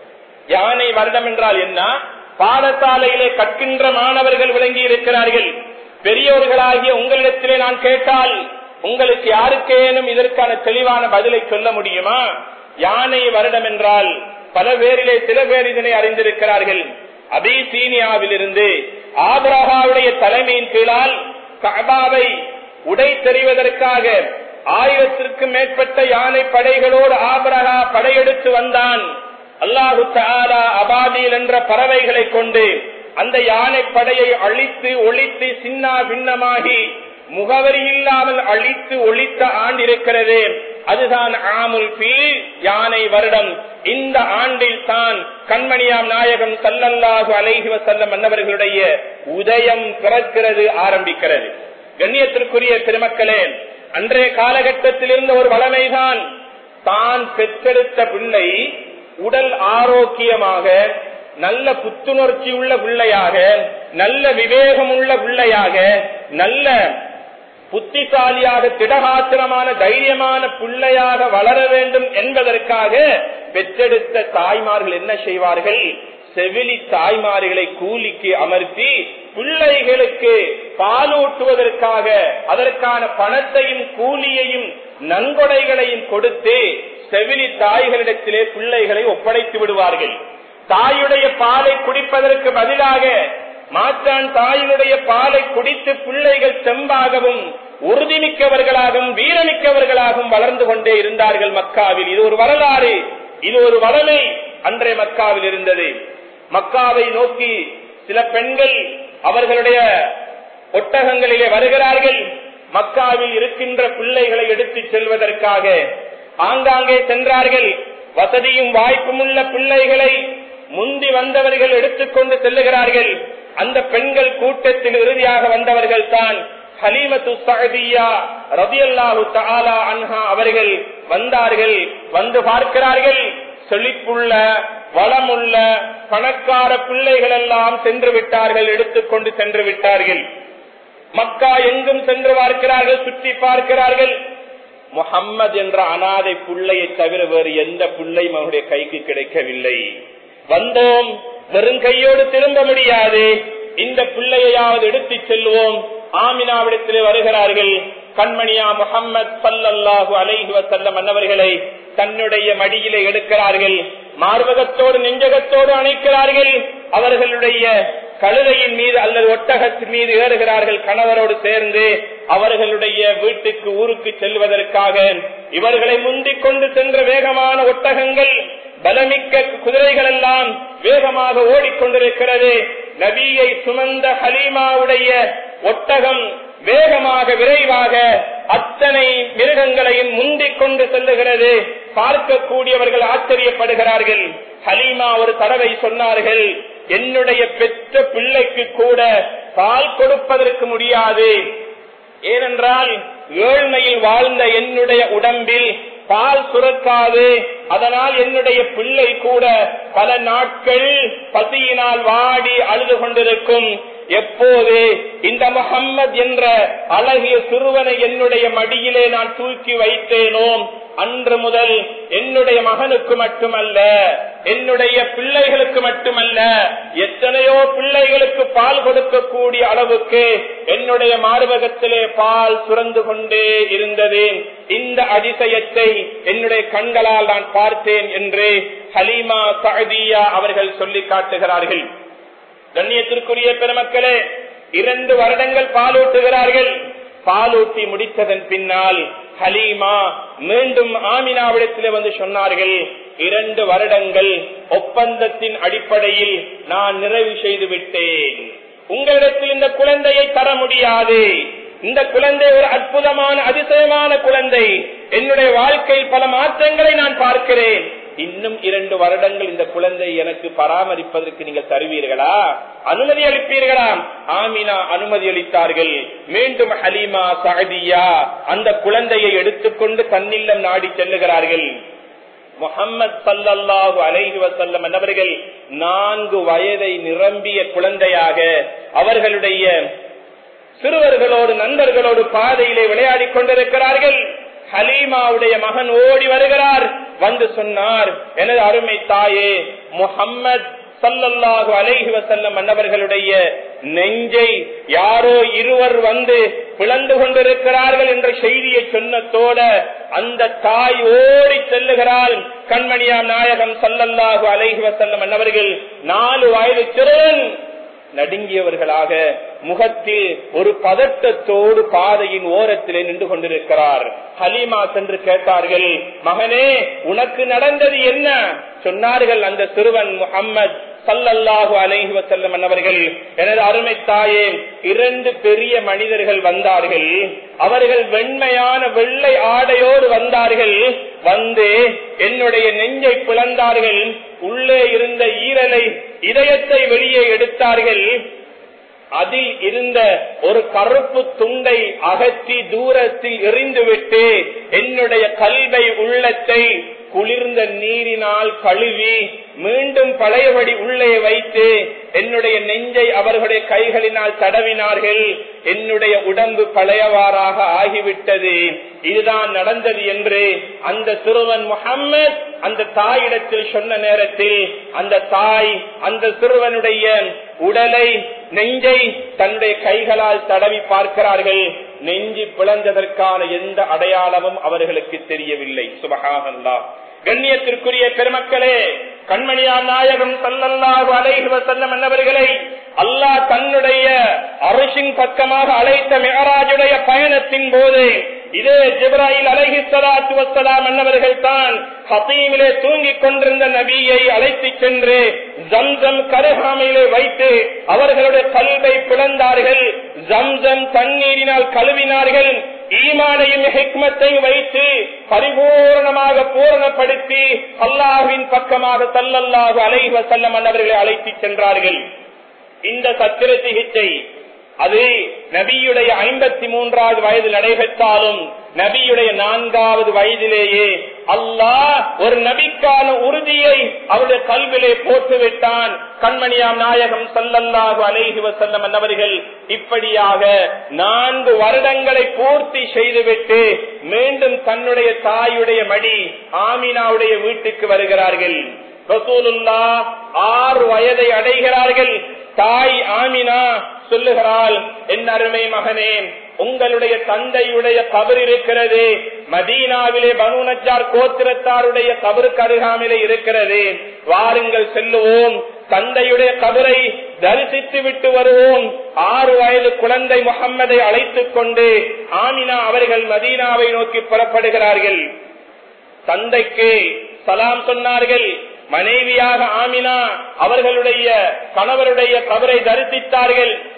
யானை வருடம் என்றால் என்ன? பாடசாலையிலே கற்கின்ற மாணவர்கள் விளங்கி இருக்கிறார்கள். பெரியோர்களாகிய உங்களிடத்திலே நான் கேட்டால் உங்களுக்கு யாருக்கேனும் இதற்கான தெளிவான பதிலை சொல்ல முடியுமா? யானை வருடம் என்றால் பல பேரிலே சில பேர் இதனை அறிந்திருக்கிறார்கள். அபிசீனியாவில் இருந்து ஆபிரகாவுடைய தலைமையின் கீழால் கஅபாவை உடை தெரிவதற்காக ஆயிரத்திற்கும் மேற்பட்ட யானை படைகளோடு ஆபிரகா படையெடுத்து வந்தான். அல்லாஹு தஆலா அபாபீல் என்ற பறவைகளை கொண்டு அந்த யானை படையை அழித்து ஒழித்து சின்ன பின்னமாகி முகவரி இல்லாமல் அழித்து ஒழித்த ஆண்டு இருக்கிறது. அதுதான் ஆமுல் பீல், யானை வருடம். இந்த ஆண்டில் தான் கண்மணியாம் நாயகம் ஸல்லல்லாஹு அலைஹி வஸல்லம் அன்னவர்களுடைய உதயம் பிறக்கிறது, ஆரம்பிக்கிறது. கண்ணியத்திற்குரிய பெருமக்களே, அன்றைய காலகட்டத்தில் இருந்த ஒரு வளமைதான் தான் பெற்றெடுத்த பிள்ளை உடல் ஆரோக்கியமாக, நல்ல புத்துணர்ச்சி உள்ள பிள்ளையாக, நல்ல விவேகம் உள்ள பிள்ளையாக, நல்ல புத்திசாலியாக, திடகாத்திரமான தைரியமான பிள்ளையாக வளர வேண்டும் என்பதற்காக பெற்றெடுத்த தாய்மார்கள் என்ன செய்வார்கள்? செவிலி தாய்மார்களை கூலிக்கு அமர்த்தி பிள்ளைகளுக்கு பாலூட்டுவதற்காக அதற்கான பணத்தையும் கூலியையும் நன்கொடைகளையும் கொடுத்து செவிலி தாய்களிடத்திலே பிள்ளைகளை ஒப்படைத்து விடுவார்கள். தாயுடைய பாலை குடிப்பதற்கு பதிலாக மாற்றான் தாயினுடைய பாலை குடித்து பிள்ளைகள் செம்பாகவும் உறுதிமிக்கவர்களாகவும் வீரமிக்கவர்களாகவும் வளர்ந்து கொண்டே இருந்தார்கள் மக்காவில். இது ஒரு வரலாறு, இது ஒரு வளமை அன்றைய மக்காவில் இருந்தது. மக்காவை நோக்கி சில பெண்கள் அவர்களுடைய ஒட்டகங்களிலே வருகிறார்கள். மக்காவில் இருக்கின்ற பிள்ளைகளை எடுத்துச் செல்வதற்காக ஆங்காங்கே சென்றார்கள். வசதியும் வாய்ப்பும் உள்ள பிள்ளைகளை முந்தி வந்தவர்கள் எடுத்துக்கொண்டு செல்லுகிறார்கள். அந்த பெண்கள் கூட்டத்தில் இறுதியாக வந்தவர்கள் தான் ஹலீமத்து ஸஅதிய்யா ரலியல்லாஹு தஆலா அன்ஹா அவர்கள் வந்தார்கள். வந்து பார்க்கிறார்கள், செழிப்புள்ள வளமுள்ள பணக்கார பிள்ளைகள் எல்லாம் சென்று விட்டார்கள், எடுத்துக்கொண்டு சென்று விட்டார்கள். மக்கா எங்கும் சென்று பார்க்கிறார்கள், சுற்றி பார்க்கிறார்கள். முஹம்மது என்ற அனாதை பிள்ளையை தவிர வேறு எந்த பிள்ளையும் அவருடைய கைக்கு கிடைக்கவில்லை. வந்தோம், வெறும் கையோடு திரும்ப முடியாது, இந்த பிள்ளையாவது எடுத்துச் செல்வோம். ஆமினாவிடத்திலே வருகிறார்கள். கண்மணியா முஹம்மது ஸல்லல்லாஹு அலைஹி வஸல்லம் அன்னவர்களை தன்னுடைய மடியிலே எடுக்கிறார்கள். மார்பகத்தோடு நெஞ்சகத்தோடு அணைக்கிறார்கள். அவர்களுடைய கழுதையின் மீது அல்லது ஒட்டகத்தின் மீது ஏறுகிறார்கள். கணவரோடு சேர்ந்து அவர்களுடைய வீட்டுக்கு ஊருக்கு செல்வதற்காக இவர்களை முந்திக் கொண்டு சென்ற வேகமான ஒட்டகங்கள், பலமிக்க குதிரைகள் எல்லாம் வேகமாக ஓடிக்கொண்டிருக்கிறது. நபியை சுமந்த ஹலீமாவுடைய ஒட்டகம் வேகமாக விரைவாக அத்தனை மிருகங்களையும் முந்திக் கொண்டு செல்லுகிறது. பார்க்கக்கூடியவர்கள் ஆச்சரியப்படுகிறார்கள். ஹலீமா ஒரு தடவை சொன்னார்கள், என்னுடைய பெற்ற பிள்ளைக்கு கூட பால் கொடுப்பதற்கு முடியாது. ஏனென்றால் ஏழ்மையில் வாழ்ந்த என்னுடைய உடம்பில் பால் சுரக்காது. அதனால் என்னுடைய பிள்ளை கூட பல நாட்கள் பசியினால் வாடி அழுது கொண்டிருக்கும். எப்போது இந்த முஹம்மது என்ற அழகிய சிறுவனை என்னுடைய மடியிலே நான் தூக்கி வைத்தேனோ அன்று முதல் என்னுடைய மகனுக்கு மட்டுமல்ல, என்னுடைய பிள்ளைகளுக்கு மட்டுமல்ல, எத்தனையோ பிள்ளைகளுக்கு பால் கொடுக்கக்கூடிய அளவுக்கு என்னுடைய மார்பகத்திலே பால் சுரந்து கொண்டே இருந்தது. இந்த அதிசயத்தை என்னுடைய கண்களால் நான் பார்த்தேன் என்று ஹலீமா சஅதியா அவர்கள் சொல்லி காட்டுகிறார்கள். கண்ணியத்திற்குரிய பெருமக்களே, இரண்டு வருடங்கள் பாலூட்டுகிறார்கள். பாலூட்டி முடித்ததன் பின்னால் ஹலீமா மீண்டும் ஆமினாவிடத்திலே வந்து சொன்னார்கள், இரண்டு வருடங்கள் ஒப்பந்தத்தின் அடிப்படையில் நான் நிறைவு செய்து விட்டேன். உங்களிடத்தில் இந்த குழந்தையை தர முடியாது. இந்த குழந்தை ஒரு அற்புதமான அதிசயமான குழந்தை. என்னுடைய வாழ்க்கையில் பல மாற்றங்களை நான் பார்க்கிறேன். இன்னும் இரண்டு வருடங்கள் இந்த குழந்தை எனக்கு பராமரிப்பதற்கு நீங்கள் தருவீர்களா, அனுமதி அளிப்பீர்களா? ஆமினா அனுமதி அளித்தார்கள். மீண்டும் ஹலீமா சஅதியா அந்த குழந்தையை எடுத்துக்கொண்டு தன்னில்லம் நாடி செல்லுகிறார்கள். முஹம்மது ஸல்லல்லாஹு அலைஹி வஸல்லம் அவர்கள் நான்கு வயதை நிரம்பிய குழந்தையாக அவர்களுடைய சிறுவர்களோடு நண்பர்களோடு பாதையிலே விளையாடி கொண்டிருக்கிறார்கள். ஹலீமாவுடைய மகன் ஓடி வருகிறார். வந்து சொன்னார், எனது அருமை தாயே, முஹம்மது ஸல்லல்லாஹு அலைஹி வஸல்லம் அன்னவர்களுடைய நெஞ்சை யாரோ இருவர் வந்து பிளந்து கொண்டிருக்கிறார்கள் என்ற செய்தியை சொன்னதோட அந்த தாய் ஓடி செல்லுகிறாள். கண்மணியாம் நாயகம் ஸல்லல்லாஹு அலைஹி வஸல்லம் அன்னவர்கள் நாலு வயது சிறுவன் நடுங்கியவர்களாக முகத்தில் ஒரு பதட்டத்தோடு பாதையின் ஓரத்திலே நின்று கொண்டிருக்கிறார். ஹலீமா சென்று கேட்டார்கள், மகனே உனக்கு நடந்தது என்ன? சொன்னார்கள் அந்த சிறுவன் முஹம்மது ஸல்லல்லாஹு அலைஹி வஸல்லம் அவர்கள், எனது அருமை தாயே, இரண்டு பெரிய மனிதர்கள் வந்தார்கள். அவர்கள் வெண்மையான வெள்ளை ஆடையோடு வந்தார்கள். வந்து என்னுடைய நெஞ்சை பிளந்தார்கள். உள்ளே இருந்த ஈரலை இதயத்தை வெளியே எடுத்தார்கள். அதில் இருந்த ஒரு கருப்பு துண்டை அகற்றி தூரத்தில் எறிந்துவிட்டு என்னுடைய கல்வை உள்ளத்தை குளிர்ந்த நீரினால் கழுவி மீண்டும் பழையபடி உள்ளே வைத்து என்னுடைய நெஞ்சை அவர்களுடைய கைகளினால் தடவினார்கள். என்னுடைய உடம்பு பழையவாறாக ஆகிவிட்டது. இதுதான் நடந்தது என்று அந்த சிறுவன் முஹம்மது அந்த தாயிடத்தில் சொன்ன நேரத்தில் அந்த தாய் அந்த சிறுவனுடைய உடலை நெஞ்சை தன்னுடைய கைகளால் தடவி பார்க்கிறார்கள். நெஞ்சு பிளந்ததற்கான எந்த அடையாளமும் அவர்களுக்கு தெரியவில்லை. சுப்ஹானல்லாஹ். கண்ணியத்திற்குரிய பெருமக்களே, கண்மணியார் நாயகம் ஸல்லல்லாஹு அலைஹி வஸல்லம் அன்னவர்களை அல்லாஹ் தன்னுடைய அர்ஷின் பக்கமாக அழைத்த மிஅராஜுடைய பயணத்தின் போது இதே ஜிப்ராயில் அலைஹிஸ்ஸலாத்து வஸ்ஸலாம் அன்னவர்கள் தான் ஹதீமிலே தூங்கிக் கொண்டிருந்த நபியை அழைத்து சென்று ஜம்சம் கருகாமையிலே வைத்து அவர்களுடைய கல்வை பிளந்தார்கள். ஜம்சம் தண்ணீரினால் கழுவினார்கள். ஈமானையும் ஹிக்மத்தையும் வைத்து பரிபூர்ணமாக பூரணப்படுத்தி அல்லாஹ்வின் பக்கமாக ஸல்லல்லாஹு அலைஹி வஸல்லம் அன்னவர்களை அழைத்து சென்றார்கள். இந்த சத்திர சிகிச்சை அது நபியுடைய ஐம்பத்தி மூன்றாவது வயதில் நடைபெற்றாலும் நபியுடைய நான்காவது வயதிலேயே அல்லாஹ் ஒரு நபிக்கான உறுதியை அவருடைய கல்விலே போட்டுவிட்டான். கண்மணியாம் நாயகம் ஸல்லல்லாஹு அலைஹி வஸல்லம் அன்னவர்கள் இப்படியாக நான்கு வருடங்களை பூர்த்தி செய்துவிட்டு மீண்டும் தன்னுடைய தாயுடைய மடி ஆமினாவுடைய வீட்டுக்கு வருகிறார்கள். ரசூலுல்லாஹ் ஆறு வயதை அடைகிறார்கள். தாய் ஆமினா சொல்லுகிறாள், என் அருமை மகனே, உங்களுடைய தந்தையுடைய கபர் இருக்கிறது, மதீனாவிலே பனு நஜ்ஜார் கோத்திரத்தாருடைய கபருக்கு அருகாமையிலே இருக்கிறது. வாருங்கள் செல்லுவோம், தந்தையுடைய கபரை தரிசித்து விட்டு வருவோம். ஆறு வயது குழந்தை முஹம்மதை அழைத்துக் கொண்டு ஆமினா அவர்கள் மதீனாவை நோக்கி புறப்படுகிறார்கள். தந்தைக்கு சலாம் சொன்னார்கள். மனைவியாக ஆமினா அவர்களுடைய கணவருடைய கபரை தரிசித்தார்கள்.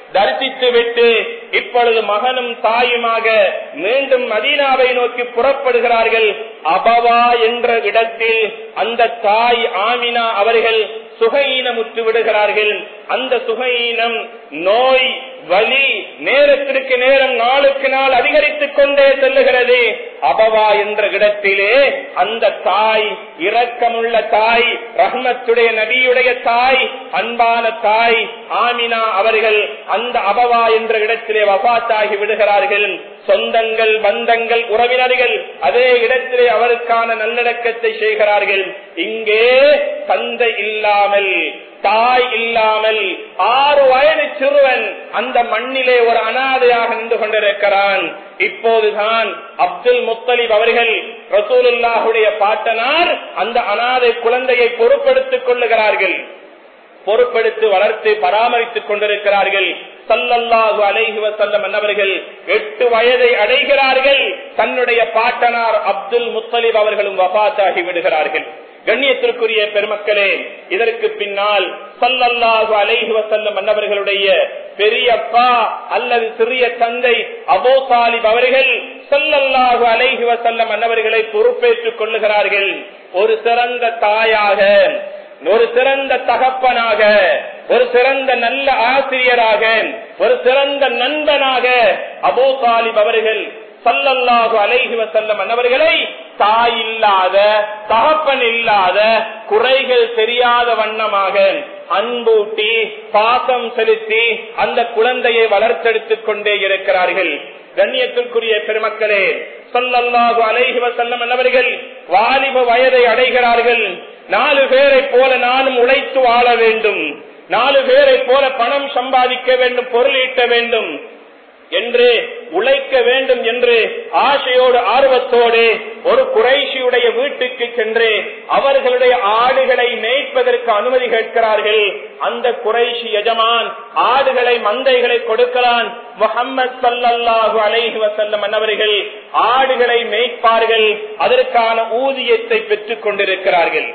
தரிசித்து விட்டு இப்பொழுது மகனும் தாயுமாக மீண்டும் மதீனாவை நோக்கி புறப்படுகிறார்கள். அபவா என்ற இடத்தில் அந்த தாய் ஆமினா அவர்கள் சுகையீனமுற்று விடுகிறார்கள். அந்த சுகையீனம், நோய், வலி நேரத்திற்கு நேரம் நாளுக்கு நாள் அதிகரித்துக் கொண்டே செல்லுகிறது. அபவா என்ற இடத்திலே அந்த தாய், இரக்கமுள்ள தாய், ரஹ்மத்துடைய நபியுடைய தாய், அன்பான தாய் ஆமினா அவர்கள் அந்த அபவா என்ற இடத்திலே வஃபாத்தாகி விடுகிறார்கள். சொந்தங்கள், பந்தங்கள், உறவினர்கள் அதே இடத்திலே அவருக்கான நல்லடக்கத்தை செய்கிறார்கள். இங்கே தந்தை இல்லாமல், தாய் இல்லாமல் ஆறு வயது சிறுவன் அந்த மண்ணிலே ஒரு அனாதையாக நின்று கொண்டிருக்கிறான். இப்போதுதான் அப்துல் முத்தலிப் அவர்கள், ரசூலுல்லாஹுடைய பாட்டனார், அந்த அனாதை குழந்தையை பொறுப்படுத்திக் கொள்ளுகிறார்கள். பொறுப்படுத்தி வளர்த்து பராமரித்துக் கொண்டிருக்கிறார்கள். ஸல்லல்லாஹு அலைஹி வஸல்லம் அன்னவர்கள் எட்டு வயதை அடைகிறார்கள். தன்னுடைய பாட்டனார் அப்துல் முத்தலிப் அவர்களும் வஃபாத்தாகி விடுகிறார்கள். கண்ணியத்திற்குரிய பெருமக்களே, இதற்கு பின்னால் ஸல்லல்லாஹு அலைஹி வஸல்லம் அன்னவர்களுடைய பெரியப்பா அல்லது சிறிய தந்தை அபூ தாலிப் அவர்கள் ஸல்லல்லாஹு அலைஹி வஸல்லம் அன்னவர்களை பொறுப்பேற்றுக் கொள்ளுகிறார்கள். ஒரு சிறந்த தாயாக, ஒரு சிறந்த தகப்பனாக, ஒரு சிறந்த நல்ல ஆசிரியராக, ஒரு சிறந்த நண்பனாக அபூ தாலிப் அவர்கள் ஸல்லல்லாஹு அலைஹி வஸல்லம் அன்னவர்களை தாய் இல்லாத, தகப்பன் இல்லாத, குறைகள் தெரியாத வண்ணமாக அன்பூட்டி பாசம் செலுத்தி அந்த குழந்தையை வளர்த்தெடுத்துக் கொண்டே இருக்கிறார்கள். கண்ணியத்திற்குரிய பெருமக்களே, ஸல்லல்லாஹு அலைஹி வஸல்லம் அன்னவர்கள் வாலிப வயதை அடைகிறார்கள். நாலு பேரை போல நானும் உழைத்து வாழ வேண்டும், நாலு பேரை போல பணம் சம்பாதிக்க வேண்டும், பொருளீட்ட வேண்டும் என்று, உழைக்க வேண்டும் என்று ஆசையோடு ஆர்வத்தோடு ஒரு குறைஷியுடைய வீட்டுக்கு சென்று அவர்களுடைய ஆடுகளை மேய்ப்பதற்கு அனுமதி கேட்கிறார்கள். அந்த குறைஷி எஜமான் ஆடுகளை, மந்தைகளை கொடுக்கிறான். முஹம்மது ஸல்லல்லாஹு அலைஹி வஸல்லம் அன்னவர்கள் ஆடுகளை மேய்ப்பார்கள், அதற்கான ஊதியத்தை பெற்றுக் கொண்டிருக்கிறார்கள்.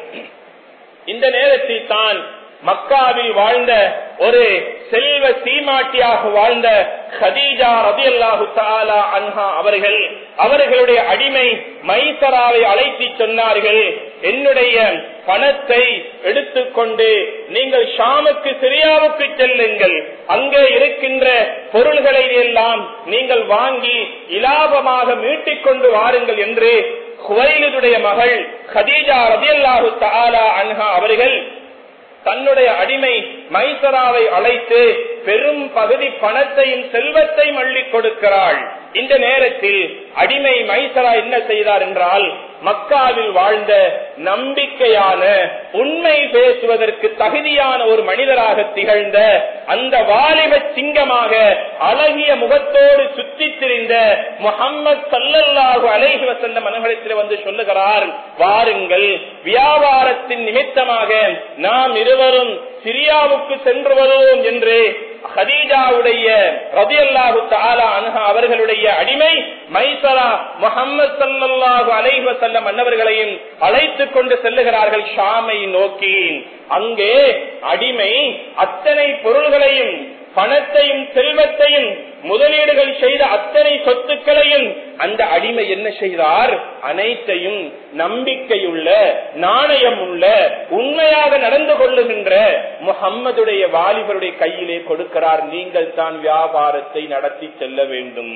இந்த நேரத்தில் தான் மக்காவில் வாழ்ந்த ஒரு செல்வ சீமாட்டியாக வாழ்ந்த கதீஜா ரலியல்லாஹு தஆலா அன்ஹா அவர்கள் அவர்களுடைய அடிமை மைசராவை அழைத்து சொன்னார்கள், என்னுடைய பணத்தை எடுத்துக்கொண்டு நீங்கள் ஷாமுக்கு, சிரியாவுக்கு செல்லுங்கள், அங்கே இருக்கின்ற பொருள்களை எல்லாம் நீங்கள் வாங்கி இலாபமாக மீட்டிக் கொண்டு வாருங்கள் என்று குவைலிதுடைய மகள் கதீஜா ரலியல்லாஹு தஆலா அன்ஹா அவர்கள் தன்னுடைய அடிமை மைசராவை அழைத்து பெரும் பகுதி பணத்தையும் செல்வத்தையும் அள்ளி கொடுக்கிறாள். இந்த நேரத்தில் அடிமை மைசரா என்ன செய்தார் என்றால், மக்காவில் வாழ்ந்த நம்பிக்கையான, உண்மை பேசுவதற்கு தகுதியான ஒரு மனிதராக திகழ்ந்த அந்த வாலிப சிங்கமாக அழகிய முகத்தோடு சுற்றி திரிந்த முஹம்மது ஸல்லல்லாஹு அலைஹி வஸல்லம் அவர்களிடத்தில் வந்து சொல்லுகிறார், வாருங்கள், வியாபாரத்தின் நிமித்தமாக நாம் இருவரும் சிரியாவுக்கு சென்று வருவோம் என்று கதீஜாவுடைய ரலியல்லாஹு தஆலா அன்ஹா அவர்களுடைய அடிமை மைசரா முஹம்மது ஸல்லல்லாஹு அலைஹி வஸல்லம் அன்னவர்களையும் அழைத்துக் கொண்டு செல்லுகிறார்கள் ஷாமை நோக்கி. அங்கே அடிமை அத்தனை பொருள்களையும், பணத்தையும், செல்வத்தையும், முதலீடுகள் செய்த அத்தனை சொத்துக்களையும் அந்த அடிமை என்ன செய்தார், அனைத்தையும் நம்பிக்கையுள்ள, நாணயம் உள்ள, உண்மையாக நடந்து கொள்ளுகின்ற முஹம்மதுடைய வாலிபருடைய கையிலே கொடுக்கிறார். நீங்கள் தான் வியாபாரத்தை நடத்தி செல்ல வேண்டும்.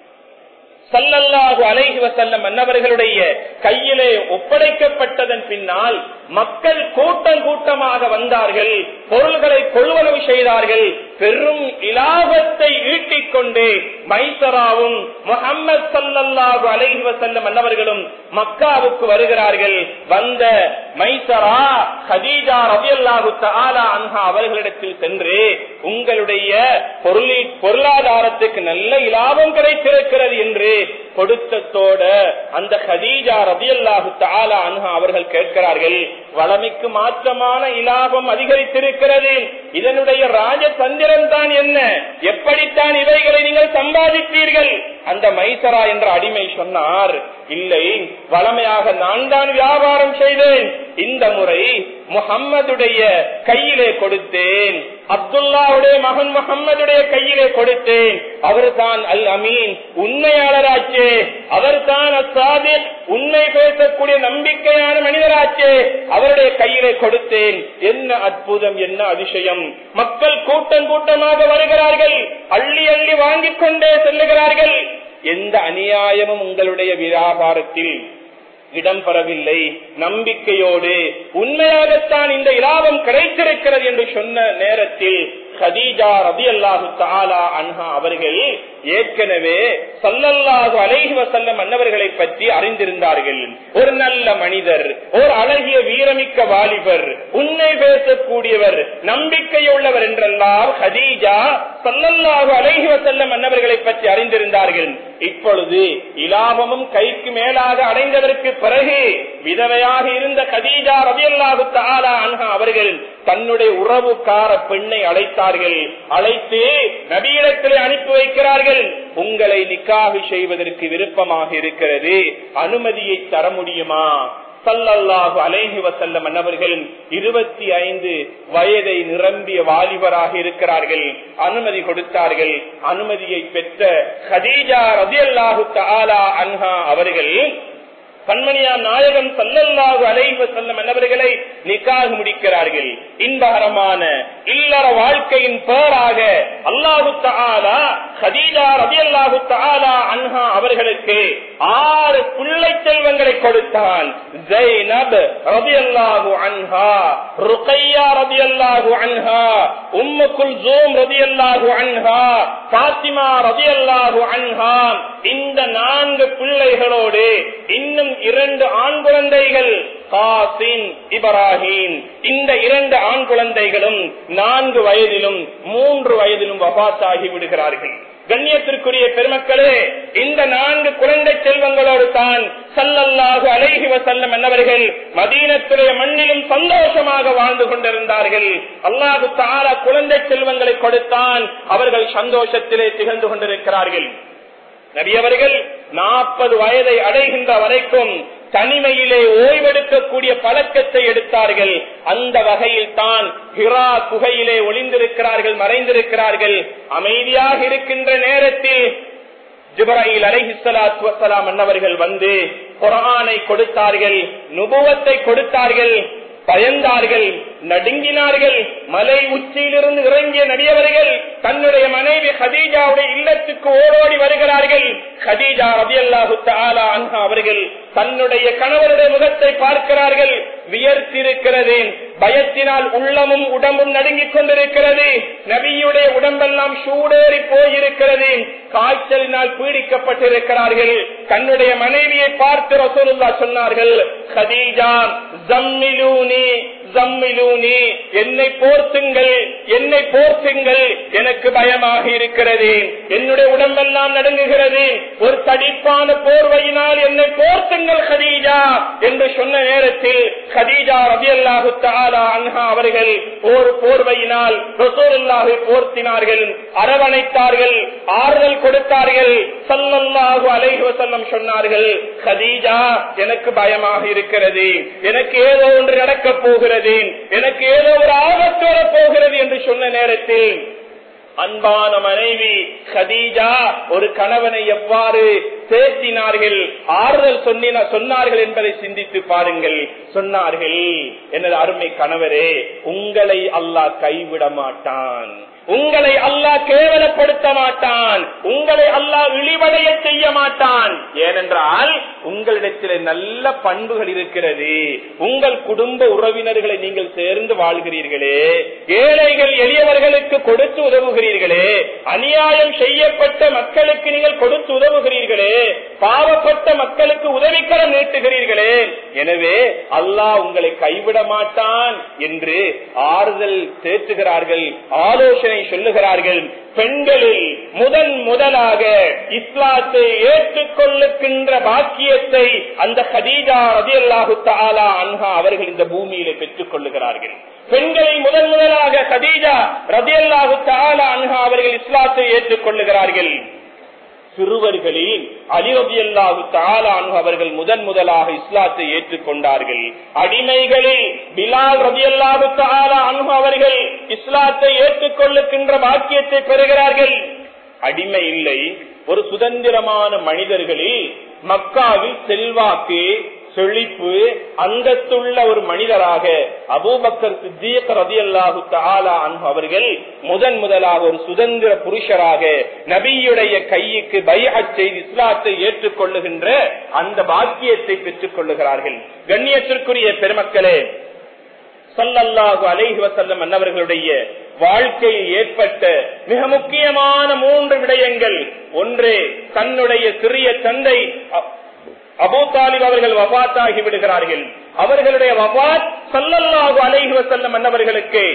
ஸல்லல்லாஹு அலைஹி வஸல்லம் அன்னவர்களுடைய கையிலே ஒப்படைக்கப்பட்டதன் பின்னால் மக்கள் கூட்டம் கூட்டமாக வந்தார்கள், பொருள்களை கொள்வனவு செய்தார்கள். பெரும் இலாபத்தை ஈட்டிக் கொண்டு மைசராவும் முஹம்மது ஸல்லல்லாஹு அலைஹி வஸல்லம் அன்னவர்களும் மக்காவுக்கு வருகிறார்கள். வந்த மைசரா கதீஜா ரலியல்லாஹு தஆலா அன்ஹா அவர்களிடத்தில் சென்று, உங்களுடைய பொருளாதாரத்துக்கு நல்ல இலாபம் கிடைத்திருக்கிறது என்று கொடுத்ததோட அந்த கதீஜா ரலியல்லாஹு தஆலா அன்ஹா அவர்கள் கேட்கிறார்கள், வளமைக்கு மாற்றமான இலாபம் அதிகரித்திருக்கிறது. இதனுடைய ராஜதந்திரம் தான் என்ன? எப்படித்தான் இவைகளை நீங்கள் சம்பாதித்தீர்கள்? அந்த மைசரா என்ற அடிமை சொன்னார், இல்லை, வளமையாக நான் தான் வியாபாரம் செய்தேன். இந்த முறை முஹம்மதுடைய கையிலே கொடுத்தேன், அப்துல்லாவுடைய மகன் முஹம்மதுடைய கையிலே கொடுத்தேன். அவர் தான் அல் அமீன், உண்மையாளராச்சே. அவர் தான் அஸ்ஸாதிக், உண்மை பேசக்கூடிய நம்பிக்கையான மனிதராச்சே. அவருடைய கையிலே கொடுத்தேன். என்ன அற்புதம், என்ன அதிசயம்! மக்கள் கூட்டம் கூட்டமாக வருகிறார்கள், அள்ளி அள்ளி வாங்கிக் கொண்டே செல்லுகிறார்கள். எந்த அநியாயமும் உங்களுடைய வியாபாரத்தில் இடம்பெறவில்லை. நம்பிக்கையோடு உண்மையாகத்தான் இந்த இலாபம் கிடைத்திருக்கிறது என்று சொன்ன நேரத்தில் கதீஜா ரலியல்லாஹு தஆலா அன்ஹா அவர்கள் ஏற்கனவே ஸல்லல்லாஹு அலைஹி வஸல்லம் அன்னவர்களை பற்றி அறிந்திருந்தார்கள். ஒரு நல்ல மனிதர், ஒரு அழகிய வீரமிக்க வாலிபர், உண்மை பேசக்கூடியவர், நம்பிக்கையுள்ளவர் என்றெல்லாம் கதீஜா ஸல்லல்லாஹு அலைஹி வஸல்லம் அன்னவர்களை பற்றி அறிந்திருந்தார்கள். இப்பொழுது இலாபமும் கைக்கு மேலாக அடைந்ததற்கு பிறகு விதவையாக இருந்த கதீஜா ரலியல்லாஹு தஆலா அன்ஹா அவர்கள் தன்னுடைய உறவுக்கார பெண்ணை அழைத்தார்கள். அழைத்து நபியிடத்திலே அனுப்பி வைக்கிறார்கள். உங்களை நிக்காஹ் செய்வதற்கு விருப்பமாக இருக்கிறது, அனுமதியை தர முடியுமா? ஸல்லல்லாஹு அலைஹி வஸல்லம் அன்னவர்கள் இருபத்தி ஐந்து வயதை நிரம்பிய வாலிபராக இருக்கிறார்கள். அனுமதி கொடுத்தார்கள். அனுமதியை பெற்ற கதீஜா ரலியல்லாஹு தஆலா அன்ஹா அவர்கள் கண்மணியா நாயகம் ஸல்லல்லாஹு அலைஹி வஸல்லம் அன்னவர்களை நிக்காஹ் முடிக்கிறார்கள். இன்பகரமான இல்லற வாழ்க்கையின் பேராக அல்லாஹு தஆலா கதீஜா ரலியல்லாஹு தஆலா அன்ஹா அவர்களுக்கு ஆறு பிள்ளை செல்வங்களை கொடுத்தான். ஸைனப் ரலியல்லாஹு அன்ஹா, ருக்கையா ரலியல்லாஹு அன்ஹா, உம்மு குல்சூம் ரலியல்லாஹு அன்ஹா, ஃபாத்திமா ரலியல்லாஹு அன்ஹா. இந்த நான்கு பிள்ளைகளோடு இன்னும் இரண்டு ஆண் குழந்தைகள், காசிம், இப்ராஹிம். இந்த இரண்டு ஆண் குழந்தைகளும் நான்கு வயதிலும் மூன்று வயதிலும் வஃபாத்தாகி விடுகிறார்கள். கண்ணியத்திற்குரிய பெருமக்களே, இந்த நான்கு குழந்தை செல்வங்களோடு தான் ஸல்லல்லாஹு அலைஹி வஸல்லம் அன்னவர்கள் மதீனத்துடைய மண்ணிலும் சந்தோஷமாக வாழ்ந்து கொண்டிருந்தார்கள். அல்லாஹு தஆலா குழந்தை செல்வங்களை கொடுத்தான். அவர்கள் சந்தோஷத்திலே திகழ்ந்து கொண்டிருக்கிறார்கள். நபி அவர்கள் நாற்பது வயதை அடைகின்ற வரைக்கும் தனிமையிலே ஓய்வெடுக்கக்கூடிய பழக்கத்தை எடுத்தார்கள். அந்த வகையில் தான் ஹிரா குகையிலே ஒளிந்திருக்கிறார்கள், மறைந்திருக்கிறார்கள். அமைதியாக இருக்கின்ற நேரத்தில் ஜிப்ரீல் அலைஹிஸ்ஸலாத்து வஸ்ஸலாம் அன்னவர்கள் வந்து குர்ஆனை கொடுத்தார்கள், நுபுவத்தை கொடுத்தார்கள். பயந்தார்கள், நடுங்கினார்கள். மலை உச்சியிலிருந்து இறங்கிய நபியவர்கள் தன்னுடைய மனைவி கதீஜாவுடைய இல்லத்துக்கு ஓடோடி வருகிறார்கள். கதீஜா ரலியல்லாஹு தஆலா அன்ஹா அவர்கள் தன்னுடைய கணவருடைய முகத்தை பார்க்கிறார்கள். வியர்த்திருக்கிறது, பயத்தினால் உள்ளமும் உடம்பும் நடுங்கிக் கொண்டிருக்கிறது. நபியுடைய உடம்பெல்லாம் சூடேறி போயிருக்கிறது. காய்ச்சலினால் பீடிக்கப்பட்டிருக்கிறார்கள். தன்னுடைய மனைவியை பார்த்து ரசூலுல்லாஹ் சொன்னார்கள், கதீஜா ஜம்மிலூனி ஜம்மிலூனி, என்னை போர்த்துங்கள், என்னை போர்த்துங்கள், எனக்கு பயமாக இருக்கிறது, என்னுடைய உடம்பெல்லாம் நடுங்குகிறது, ஒரு தடிப்பான போர்வையினால் என்னை போர்த்துங்கள் கதீஜா என்று சொன்ன நேரத்தில் கதீஜா ரலியல்லாஹு தஆலா அன்ஹா அவர்கள் ஒரு போர்வையினால் ரசூலுல்லாஹை போர்த்தினார்கள், அரவணைத்தார்கள், ஆறுதல் கொடுத்தார்கள். ஸல்லல்லாஹு அலைஹி வஸல்லம் சொன்னார்கள், கதீஜா எனக்கு பயமாக இருக்கிறது, எனக்கு ஏதோ ஒன்று நடக்கப் போகிறது, எனக்கு ஏதோ ஒரு ஆபத்து வரப் போகிறது என்று சொன்ன நேரத்தில் அன்பான மனைவி கதீஜா ஒரு கணவனை எவ்வாறு தேற்றினார்கள், ஆறுதல் சொன்னார்கள் என்பதை சிந்தித்து பாருங்கள். சொன்னார்கள், எனது அருமை கணவரே, உங்களை அல்லாஹ் கைவிட மாட்டான், உங்களை அல்லாஹ் கேவலப்படுத்த மாட்டான், உங்களை அல்லாஹ் இழிவடைய செய்ய மாட்டான். ஏனென்றால் உங்களிடத்தில் நல்ல பண்புகள் இருக்கிறது. உங்கள் குடும்ப உறவினர்களை நீங்கள் சேர்ந்து வாழ்கிறீர்களே, ஏழைகள் எளியவர்களுக்கு கொடுத்து உதவுகிறீர்களே, அநியாயம் செய்யப்பட்ட மக்களுக்கு நீங்கள் கொடுத்து உதவுகிறீர்களே, பாவப்பட்ட மக்களுக்கு உதவிக்கரம் நீட்டுகிறீர்களே. எனவே அல்லாஹ் உங்களை கைவிட மாட்டான் என்று ஆறுதல் தேற்றுகிறார்கள், ஆலோசனை சொல்லுகிறார்கள். பெண்களில் முதன் முதலாக இஸ்லாத்தை ஏற்றுக்கொள்ளுகின்ற பாக்கியத்தை அந்த கதீஜா ரலியல்லாஹு தஆலா அன்ஹா அவர்கள் இந்த பூமியிலே பெற்றுக் கொள்ளுகிறார்கள். பெண்களை முதன் முதலாக கதீஜா ரலியல்லாஹு தஆலா அன்ஹா அவர்கள் இஸ்லாத்தை ஏற்றுக் கொள்ளுகிறார்கள். சிறுவர்களில் அலி ரலியல்லாஹு தஆலா அன்ஹு அவர்கள் முதன் முதலாக இஸ்லாத்தை ஏற்றுக்கொண்டார்கள். அடிமைகளில் பிலால் ரலியல்லாஹு தஆலா அன்ஹு அவர்கள் இஸ்லாத்தை ஏற்றுக்கொள்ளுகின்ற பாக்கியத்தை பெறுகிறார்கள். அடிமை இல்லை, ஒரு சுதந்திரமான மனிதர்களில் மக்காவில் செல்வாக்கு செழிப்பு அந்தத்துள்ள ஒரு மனிதராக அபூபக்கர் சித்தீக் ரலியல்லாஹு தஆலா அன்ஹு அவர்கள் முதன் முதலாக ஒரு சுதந்திர புருஷராக நபியுடைய கைக்கு பைஅத் செய்து இஸ்லாத்தை ஏற்றுக்கொள்ளுகின்ற அந்த பாக்கியத்தை பெற்றுக் கொள்ளுகிறார்கள். கண்ணியத்திற்குரிய பெருமக்களே, ஸல்லல்லாஹு அலைஹி வஸல்லம் அன்னவர்களுடைய வாழ்க்கையில் ஏற்பட்ட மிக முக்கியமான மூன்று விடயங்கள். ஒன்று, தன்னுடைய சிறிய தந்தை அபூ தாலிப் அவர்கள் வஃபாத்தாகி விடுகிறார்கள். அவர்களுடைய வஃபாத் ஸல்லல்லாஹு அலைஹி வஸல்லம் அன்னவர்களுக்கு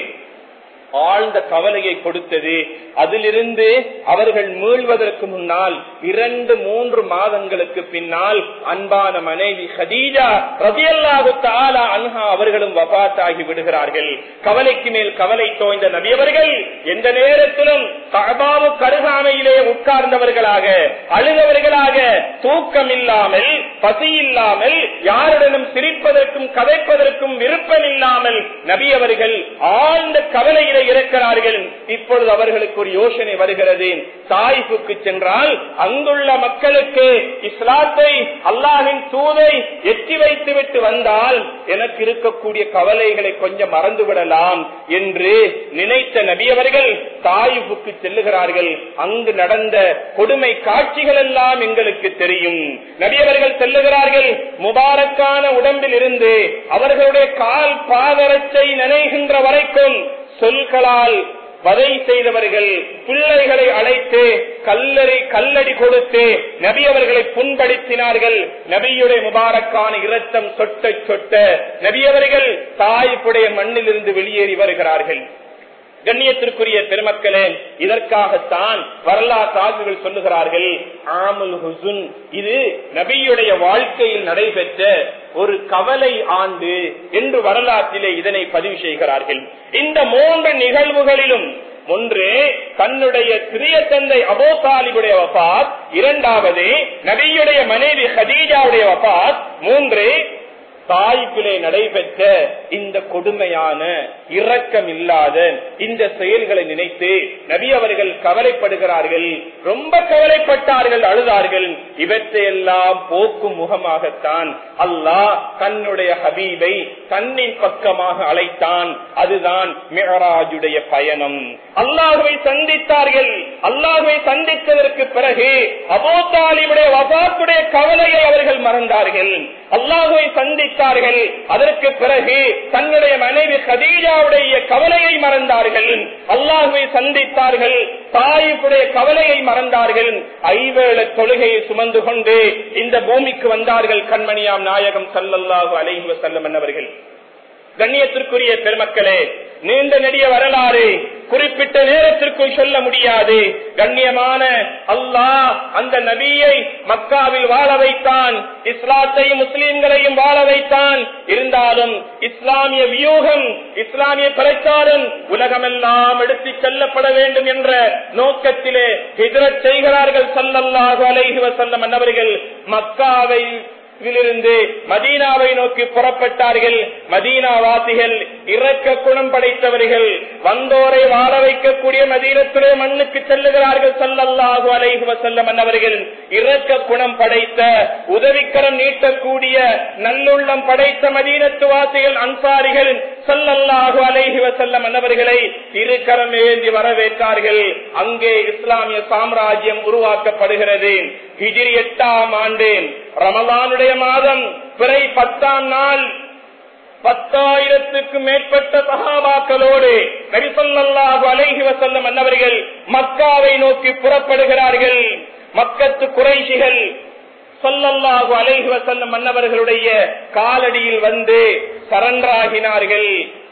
ஆழ்ந்த கவலையை கொடுத்தது. அதிலிருந்து அவர்கள் மீள்வதற்கு முன்னால் இரண்டு மூன்று மாதங்களுக்கு பின்னால் அன்பான மனைவி கதீஜா ரலியல்லாஹு தஆலா அன்ஹா அவர்களும் வஃபாத்தாகி விடுகிறார்கள். கவலைக்கு மேல் கவலை தோய்ந்த நபி அவர்கள் எந்த நேரத்திலும் கஅபாவு கருகாமையிலே உட்கார்ந்தவர்களாக, அழுதவர்களாக, தூக்கம் இல்லாமல், பசி இல்லாமல், யாருடனும் சிரிப்பதற்கும் கதைப்பதற்கும் விருப்பம் இல்லாமல் நபி அவர்கள் ஆழ்ந்த கவலையில் இருக்கிறார்கள். இப்பொழுது அவர்களுக்கு ஒரு யோசனை வருகிறது. தாயிஃபுக்கு சென்றால் அங்குள்ள மக்களுக்கு இஸ்லாத்தை, அல்லாஹ்வின் தூதை எட்டி வைத்து விட்டு வந்தால் எனக்கு இருக்கக்கூடிய கவலைகளை கொஞ்சம் மறந்து விடலாம் என்று நினைத்த நபி அவர்கள் தாயிஃபுக்கு செல்லுகிறார்கள். அங்கு நடந்த கொடுமை காட்சிகள் எல்லாம் எங்களுக்கு தெரியும். நபி அவர்கள் செல்லுகிறார்கள். முபாரக்கான உடம்பில் இருந்து அவர்களுடைய கால் பாதரட்சை நனைகின்ற வரைக்கும் சொல்களால் வதை செய்தவர்கள், பிள்ளைகளை அழைத்து கல்லறி கல்லடி கொடுத்து நபி அவர்களை புண்படுத்தினார்கள். நபியுடைய முபாரக்கான இரத்தம் சொட்ட சொட்ட நபி அவர்கள் தாயிப்புடைய மண்ணிலிருந்து வெளியேறி வருகிறார்கள். கண்ணியத்திற்குரிய பெருமக்களே, இதற்காகத்தான் வரலாற்று ஆசிரியர்கள் சொல்லுகிறார்கள், ஆமுல் ஹுசுன், இது நபியுடைய வாழ்க்கையில் நடைபெற்ற ஒரு கவலை ஆண்டு என்று வரலாற்றிலே இதனை பதிவு செய்கிறார்கள். இந்த மூன்று நிகழ்வுகளிலும் ஒன்று தன்னுடைய சிறிய தந்தை அபூ தாலிபுடைய வஃபாத், இரண்டாவது நபியுடைய மனைவி கதீஜாவுடைய வஃபாத், மூன்று தாயிப்பிலே நடைபெற்ற இந்த கொடுமையான இரக்கம் இல்லாத இந்த செயல்களை நினைத்து நபி அவர்கள் கவலைப்படுகிறார்கள். ரொம்ப கவலைப்பட்டார்கள், அழுதார்கள். இவற்றையெல்லாம் போக்கும் முகமாகத்தான் அல்லாஹ் தன்னுடைய ஹபீபை தன்னின் பக்கமாக அழைத்தான். அதுதான் மிஅராஜுடைய பயணம். அல்லாஹ்வை சந்தித்தார்கள். அல்லாஹ்வை சந்தித்ததற்கு பிறகு அபூ தாலிபுடைய வஃபாத்துடைய கவலையை அவர்கள் மறந்தார்கள். அல்லாஹ்வை சந்தித்தார்கள். அதற்கு பிறகு தன்னுடைய மனைவி கதீஜாவுடைய கவலையை மறந்தார்கள். அல்லாஹ்வை சந்தித்தார்கள். தாயிஃபுடைய கவலையை மறந்தார்கள். ஐவேளை தொழுகையை சுமந்து கொண்டு இந்த பூமிக்கு வந்தார்கள் கண்மணியாம் நாயகம் ஸல்லல்லாஹு அலைஹி வஸல்லம் அவர்கள். கண்ணியத்திற்குரிய பெருமக்களே, நீண்ட நெடிய வரலாறு குறிப்பிட்ட நேரத்திற்குள் சொல்ல முடியாது. கண்ணியமான அல்லாஹ் அந்த நபியை மக்காவில் வாழ வைத்தான், இஸ்லாத்தையும் முஸ்லிம்களையும் வாழ வைத்தான். இருந்தாலும் இஸ்லாமிய வியூகம், இஸ்லாமிய பிரச்சாரம் உலகமெல்லாம் எடுத்துச் செல்லப்பட வேண்டும் என்ற நோக்கத்திலே ஹிஜ்ரத் செய்கிறார்கள் ஸல்லல்லாஹு அலைஹி வஸல்லம் அன்னவர்கள். மக்காவை இருந்து மதீனாவை நோக்கி புறப்பட்டார்கள். மதீனாவாசிகள் இரக்க குணம் படைத்தவர்கள், வந்தோரை வாழ வைக்கக்கூடிய மதீனத்துடைய மண்ணுக்கு செல்லுகிறார்கள். ஸல்லல்லாஹு அலைஹி வஸல்லம் அன்னவர்கள் இரக்க குணம் படைத்த, உதவிக்கரம் நீட்டக்கூடிய, நல்லுள்ளம் படைத்த மதீனத்து வாசிகள் அன்சாரிகள் ஸல்லல்லாஹு அலைஹி வஸல்லம் அன்னவர்களை திருக்கரம் ஏந்தி வரவேற்றார்கள். அங்கே இஸ்லாமிய சாம்ராஜ்யம் உருவாக்கப்படுகிறது. ஹிஜ்ரி எட்டாம் ஆண்டு ரமலானுடைய மாதம் பிறை பத்தாம் நாள் பத்தாயிரத்துக்கு மேற்பட்ட சஹாபாக்களோடு நபி ஸல்லல்லாஹு அலைஹி வஸல்லம் அன்னவர்கள் மக்காவை நோக்கி புறப்படுகிறார்கள். மக்கத்து குறைஷிகள் ஸல்லல்லாஹு அலைஹி வஸல்லம் அன்னவர்களுடைய காலடியில் வந்து சரண்டராகினார்கள்.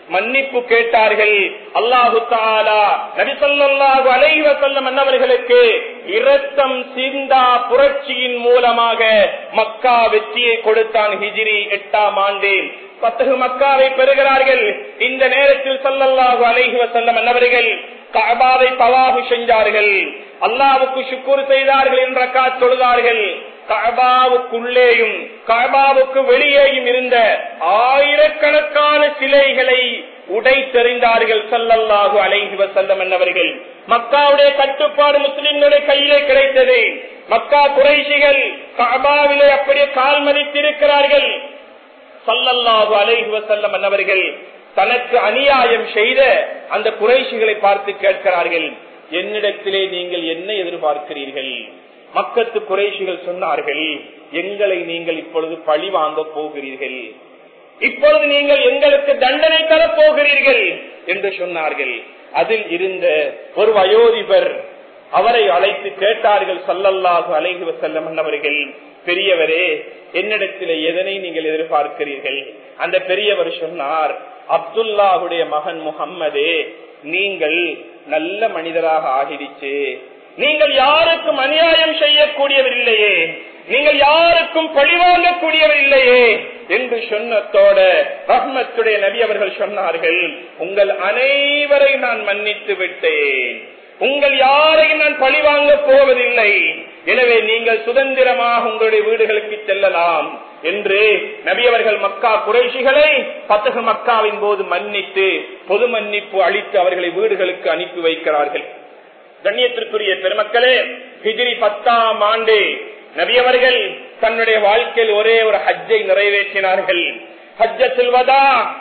மன்னிப்பு கேட்டார்கள். அல்லாஹு தஆலா நபி ஸல்லல்லாஹு அலைஹி வஸல்லம் அன்னவர்களுக்கு இரத்தம் சிந்தா புரட்சியின் மூலமாக மக்கா வெற்றியை கொடுத்தான். ஹிஜ்ரி எட்டாம் ஆண்டு பத்தகு மக்காவை பெறுகிறார்கள். இந்த நேரத்தில் ஸல்லல்லாஹு அலைஹி வஸல்லம் அன்னவர்கள் கஅபாவை தவாஃப் செஞ்சார்கள். அல்லாஹ்வுக்கு ஷுக்ர் செய்தார்கள், என்ற ரக்காத் தொழுதார்கள். கஅபாவுக்குள்ளேயும் கஅபாவுக்கு வெளியேயும் இருந்த ஆயிரக்கணக்கான சிலைகளை உடைத்தெறிந்தார்கள் ஸல்லல்லாஹு அலைஹி வஸல்லம் அன்னவர்கள். மக்காவுடைய கட்டுப்பாடு முஸ்லிம்களுடைய கையிலே கிடைத்தது. மக்கா குறைஷிகள் கஅபாவிலே அப்படியே கால் மதித்திருக்கிறார்கள். ஸல்லல்லாஹு அலைஹி வஸல்லம் அன்னவர்கள் தனக்கு அநியாயம் செய்த அந்த குறைஷிகளை பார்த்து கேட்கிறார்கள், என்னிடத்திலே நீங்கள் என்ன எதிர்பார்க்கிறீர்கள்? மக்கத்து குறைஷிகள் சொன்னார்கள், எங்களை நீங்கள் இப்பொழுது பழி வாங்க போகிறீர்கள், இப்பொழுது நீங்கள் எங்களுக்கு தண்டனை தரப் போகிறீர்கள் என்று சொன்னார்கள். அதில் இருந்த ஒரு வயோதிபர் அவரை அழைத்து கேட்டார்கள் ஸல்லல்லாஹு அலைஹி வஸல்லம் அன்னவர்கள், பெரியவரே, என்னிடத்திலே எதனை நீங்கள் எதிர்பார்க்கிறீர்கள்? அந்த பெரியவர் சொன்னார், அப்துல்லாஹுடைய மகன் முஹம்மதே, நீங்கள் நல்ல மனிதராக ஆகிடுச்சு, நீங்கள் யாருக்கும் அநியாயம் செய்யக்கூடியவர் இல்லையே, நீங்கள் யாருக்கும் பழிவாங்கக்கூடியவர் இல்லையே என்று சொன்னதோட ரஹ்மத்துடைய நபி அவர்கள் சொன்னார்கள், உங்கள் அனைவரை நான் மன்னித்து விட்டேன், உங்கள் யாரையும் நான் பழிவாங்க போவதில்லை, எனவே நீங்கள் சுதந்திரமாக உங்களுடைய வீடுகளுக்கு செல்லலாம் என்று நபி அவர்கள் மக்கா குறைஷிகளை பத்தகு மக்காவின் போது மன்னித்து பொது மன்னிப்பு அளித்து அவர்களை வீடுகளுக்கு அனுப்பி வைக்கிறார்கள். கண்ணியத்திற்குரிய பெருமக்களே, ஹிஜ்ரி பத்தாம் ஆண்டு நபி அவர்கள் தன்னுடைய வாழ்க்கையில் ஒரே ஒரு ஹஜ்ஜை நிறைவேற்றினார்கள். ஹஜ்ஜத்துல் வதா.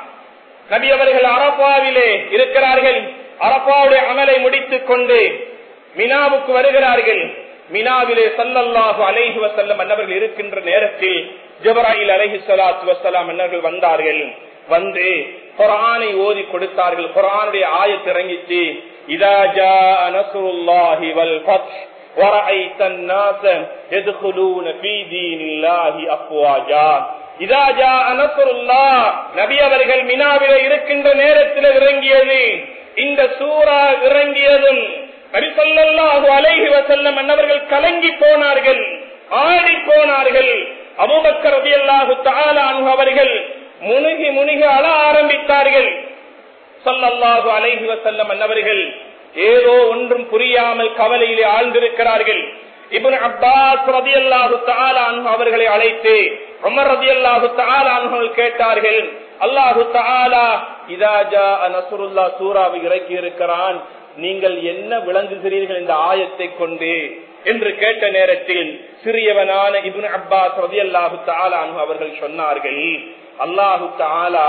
நபி அவர்கள் அரபாவிலே இருக்கிறார்கள். அரபாவுடைய அமலை முடித்துக் கொண்டு மினாவுக்கு வருகிறார்கள். மினாவிலே ஸல்லல்லாஹு அலைஹி வஸல்லம் அன்னவர்கள் இருக்கின்ற நேரத்தில் ஜிப்ராயில் அலைஹிஸ்ஸலாத்து வஸ்ஸலாம் அன்னவர்கள் வந்தார்கள். வந்து குர்ஆனை ஓதி கொடுத்தார்கள். குர்ஆனுடைய ஆயத் இறங்கிச்சு, இதா ஜாஅ நஸ்ருல்லாஹி வல் ஃபத்ஹ் வரஐத்தன் நாஸ யத்குலூன ஃபீ தீனில்லாஹி அஃப்வாஜா. இதா ஜாஅ நஸ்ருல்லாஹ் நபி அவர்கள் மினாவிலே இருக்கின்ற நேரத்தில் இறங்கியது. இந்த சூரா இறங்கியதும் நபி ஸல்லல்லாஹு அலைஹி வஸல்லம் அன்னவர்கள் கலங்கி போனார்கள், ஆடி போனார்கள். அபூபக்கர் ரலியல்லாஹு தஆலா அன்ஹு அவர்கள் முனுகி முனுகி அழ ஆரம்பித்தார்கள். ஸல்லல்லாஹு அலைஹி வஸல்லம் அன்னவர்கள் ஏதோ ஒன்றும் புரியாமல் கவலையிலே ஆழ்ந்திருக்கிறார்கள். இப்னு அப்பாஸ் ரலியல்லாஹு தஆலா அன்ஹு அவர்களை அழைத்து உமர் ரலியல்லாஹு தஆலா அன்ஹு கேட்டார்கள், அல்லாஹு தஆலா இதா ஜாஅ நஸ்ருல்லாஹ் சூராவை இறக்கி இருக்கிறான், நீங்கள் என்ன விளங்குகிறீர்கள் இந்த ஆயத்தை கொண்டு என்று கேட்ட நேரத்தில் சிறியவனான இப்னு அப்பாஸ் ரலியல்லாஹு தஆலா அன்ஹு அவர்கள் சொன்னார்கள், அல்லாஹு தஆலா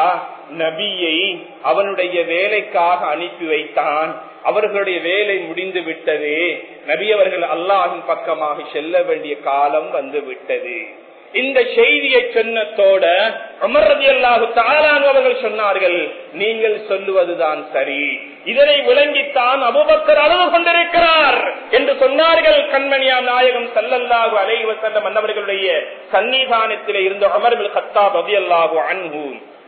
நபியை அவனுடைய வேலைக்காக அனுப்பி வைத்தான், அவர்களுடைய வேலை முடிந்து விட்டது, நபி அவர்கள் அல்லாஹின் பக்கமாக செல்ல வேண்டிய காலம் வந்து விட்டது. இந்த செய்தியை சொன்னதோட உமர் ரலியல்லாஹு தஆலா அவர்கள் சொன்னார்கள், நீங்கள் சொல்லுவதுதான் சரி, இதனை விளங்கித்தான் அபூபக்கர் அழுது கொண்டிருக்கிறார் என்று சொன்னார்கள். கண்மணியா நாயகம் ஸல்லல்லாஹு அலைஹி வஸல்லம் அன்னவர்களுடைய சன்னிதானத்திலே இருந்த உமர் இப்னு கத்தாப் ரலியல்லாஹு அன்ஹு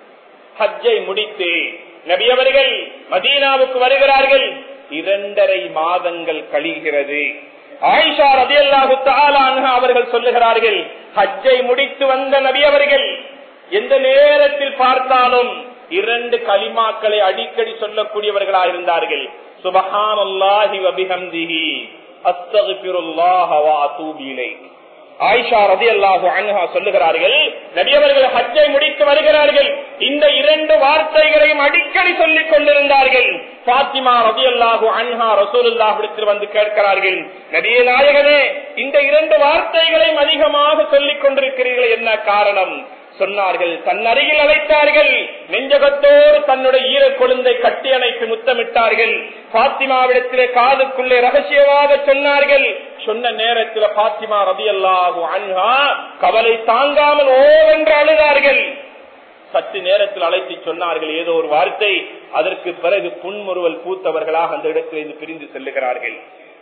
ஹஜ்ஜை முடித்து நபி அவர்கள் மதீனாவுக்கு வருகிறார்கள். இரண்டரை மாதங்கள் கழிகிறது. ஆயிஷா ரலியல்லாஹு தஆலா அன்ஹா அவர்கள் சொல்லுகிறார்கள், ஹஜ்ஜை முடித்து வந்த நபி அவர்கள் எந்த நேரத்தில் பார்த்தாலும் இரண்டு கலிமாக்களை அடிக்கடி சொல்லக்கூடியவர்களாக இருந்தார்கள். சுப்ஹானல்லாஹி வ பிஹம்திஹி அஸ்தக்ஃபிருல்லாஹ வ அதூபு இலைஹ். ஆயிஷா ரலியல்லாஹு அன்ஹா சொல்லுகிறார்கள், நபி அவர்கள் ஹஜ்ஜை முடித்து வருகிறார்கள், இந்த இரண்டு வார்த்தைகளையும் அடிக்கடி சொல்லிக் கொண்டிருந்தார்கள். பாத்திமா ரலியல்லாஹு அன்ஹா ரசூலுல்லாஹ்விடத்தில் வந்து கேட்கிறார்கள், நபியே நாயகனே, இந்த இரண்டு வார்த்தைகளையும் அதிகமாக சொல்லிக் கொண்டிருக்கிறீர்கள், என்ன காரணம்? சொன்னார்கள். தன் அருகில் அழைத்தார்கள், நெஞ்சகத்தோடு தன்னுடைய ஈர கொழுந்தை கட்டி அணைத்து முத்தமிட்டார்கள். பாத்திமாவிடத்திலே காதுக்குள்ளே ரகசியமாக சொன்னார்கள். சொன்ன நேரத்தில் பாத்திமா ரலியல்லாஹு அன்ஹா கவலை தாங்காமல் ஓவென்று அழுதார்கள். சற்று நேரத்தில் அழைத்து சொன்னார்கள் ஏதோ ஒரு வார்த்தை. அதற்கு பிறகு புன்முறுவல் பூத்தவர்களாக அந்த இடத்திலிருந்து பிரிந்து செல்லுகிறார்கள்.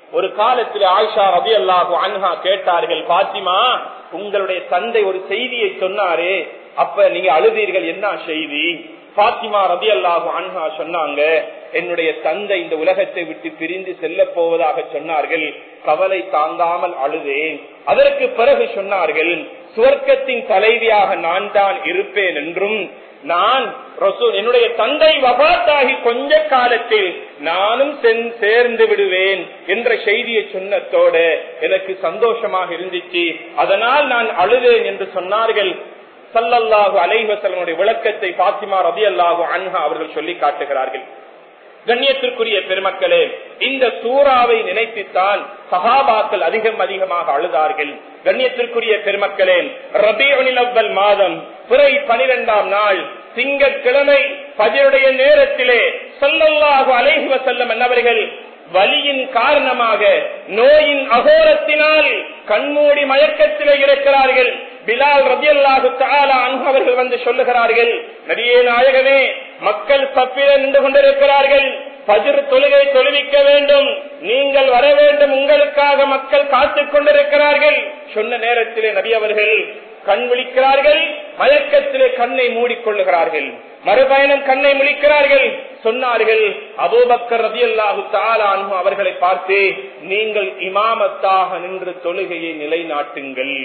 ஒரு காலத்தில் ஆயிஷா ரலியல்லாஹு அன்ஹா கேட்டார்கள், பாத்திமா உங்களுடைய தந்தை ஒரு செய்தியை சொன்னாரே, அப்ப நீங்க அழுதீர்கள், என்ன செய்தி? பாத்திமா ரலியல்லாஹு அன்ஹா சொன்னாங்க, என்னுடைய தந்தை இந்த உலகத்தை விட்டு பிரிந்து செல்ல போவதாக சொன்னார்கள், கவலை தாங்காமல் அழுதேன். அதற்கு பிறகு சொன்னார்கள், சுவர்க்கத்தின் தலைவியாக நான் தான் இருப்பேன் என்றும், நான் என்னுடைய தந்தை வபாத்தாகி கொஞ்ச காலத்தில் நானும் சேர்ந்து விடுவேன் என்ற செய்தியை சொன்னதோடு எனக்கு சந்தோஷமாக இருந்துச்சு, அதனால் நான் அழுதேன் என்று சொன்னார்கள். ஸல்லல்லாஹு அலைஹி வஸல்லம் விளக்கத்தை பாத்திமா ரலியல்லாஹு அன்ஹா அவர்கள் சொல்லி காட்டுகிறார்கள். கண்ணியத்திற்குரிய பெருமக்களே, இந்த சூறாவை நினைத்துத்தான் சஹாபாக்கள் அதிகம் அதிகமாக அழுதார்கள். கண்ணியத்திற்குரிய பெருமக்களே, ரபீஉல் அவ்வல் மாதம் பிறை பனிரெண்டாம் நாள் திங்கட்கிழமை ஃபஜ்ருடைய நேரத்திலே ஸல்லல்லாஹு அலைஹி வஸல்லம் அன்னவர்கள் வலியின் காரணமாக நோயின் அகோரத்தினால் கண்மூடி மயக்கத்திலே இருக்கிறார்கள். பிலால் ரலியல்லாஹு தஆலா அன்ஹு அவர்கள் வந்து சொல்லுகிறார்கள், நபியே நாயகமே, மக்கள் சப்பில நின்று கொண்டிருக்கிறார்கள், ஃபஜ்ர் தொழுகை தொழுவிக்க வேண்டும், நீங்கள் வர வேண்டும், உங்களுக்காக மக்கள் காத்துக் கொண்டிருக்கிறார்கள். சொன்ன நேரத்திலே நபி அவர்கள் கண் விழிக்கிறார்கள், மயக்கத்திலே கண்ணை மூடிக்கொள்ளுகிறார்கள், மறுபயணம் கண்ணை முழிக்கிறார்கள். சொன்னார்கள், அபூபக்கர் ரலியல்லாஹு தஆலா அன்ஹு அவர்களை பார்த்து, நீங்கள் இமாமத்தாக நின்று தொழுகையை நிலைநாட்டுங்கள்.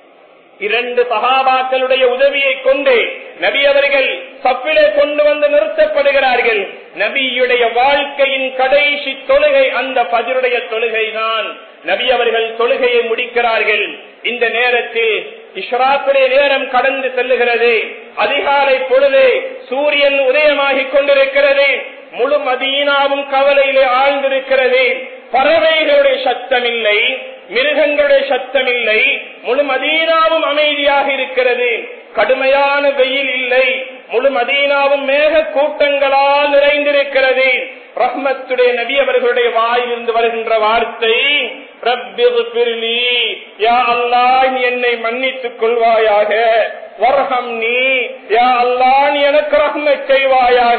இரண்டு சஹாபாக்களுடைய உதவியை கொண்டு நபி அவர்கள் சப்பிலே கொண்டு வந்து நிறுத்தப்படுகிறார்கள். நபியுடைய வாழ்க்கையின் கடைசி தொழுகை அந்த ஃபஜ்ருடைய தொழுகை தான். நபி அவர்கள் தொழுகையை முடிக்கிறார்கள். இந்த நேரத்தில் இஷ்ராக்குடைய நேரம் கடந்து செல்லுகிறது. அதிகாலை பொழுது சூரியன் உதயமாகிக் கொண்டிருக்கிறது. முழு மதீனாவும் கவலையிலே ஆழ்ந்திருக்கிறது. பறவைகளுடைய சத்தம் இல்லை, மிருகங்களுடைய சத்தம் இல்லை, முழு மதீனாவும் அமைதியாக இருக்கிறது. கடுமையான வெயில் இல்லை, முழு மதீனாவும் மேக கூட்டங்களால் நிறைந்திருக்கிறது. ரஹ்மத்துடைய நபி அவர்களுடைய வாயிலிருந்து வருகின்ற வார்த்தை, ரப்பிக்ஃபிர்லி, யா அல்லாஹ் நீ என்னை மன்னித்துக் கொள்வாயாக, வர்ஹம்னி, யா அல்லாஹ் நீ எனக்கு ரஹ்மத் செய்வாயாக,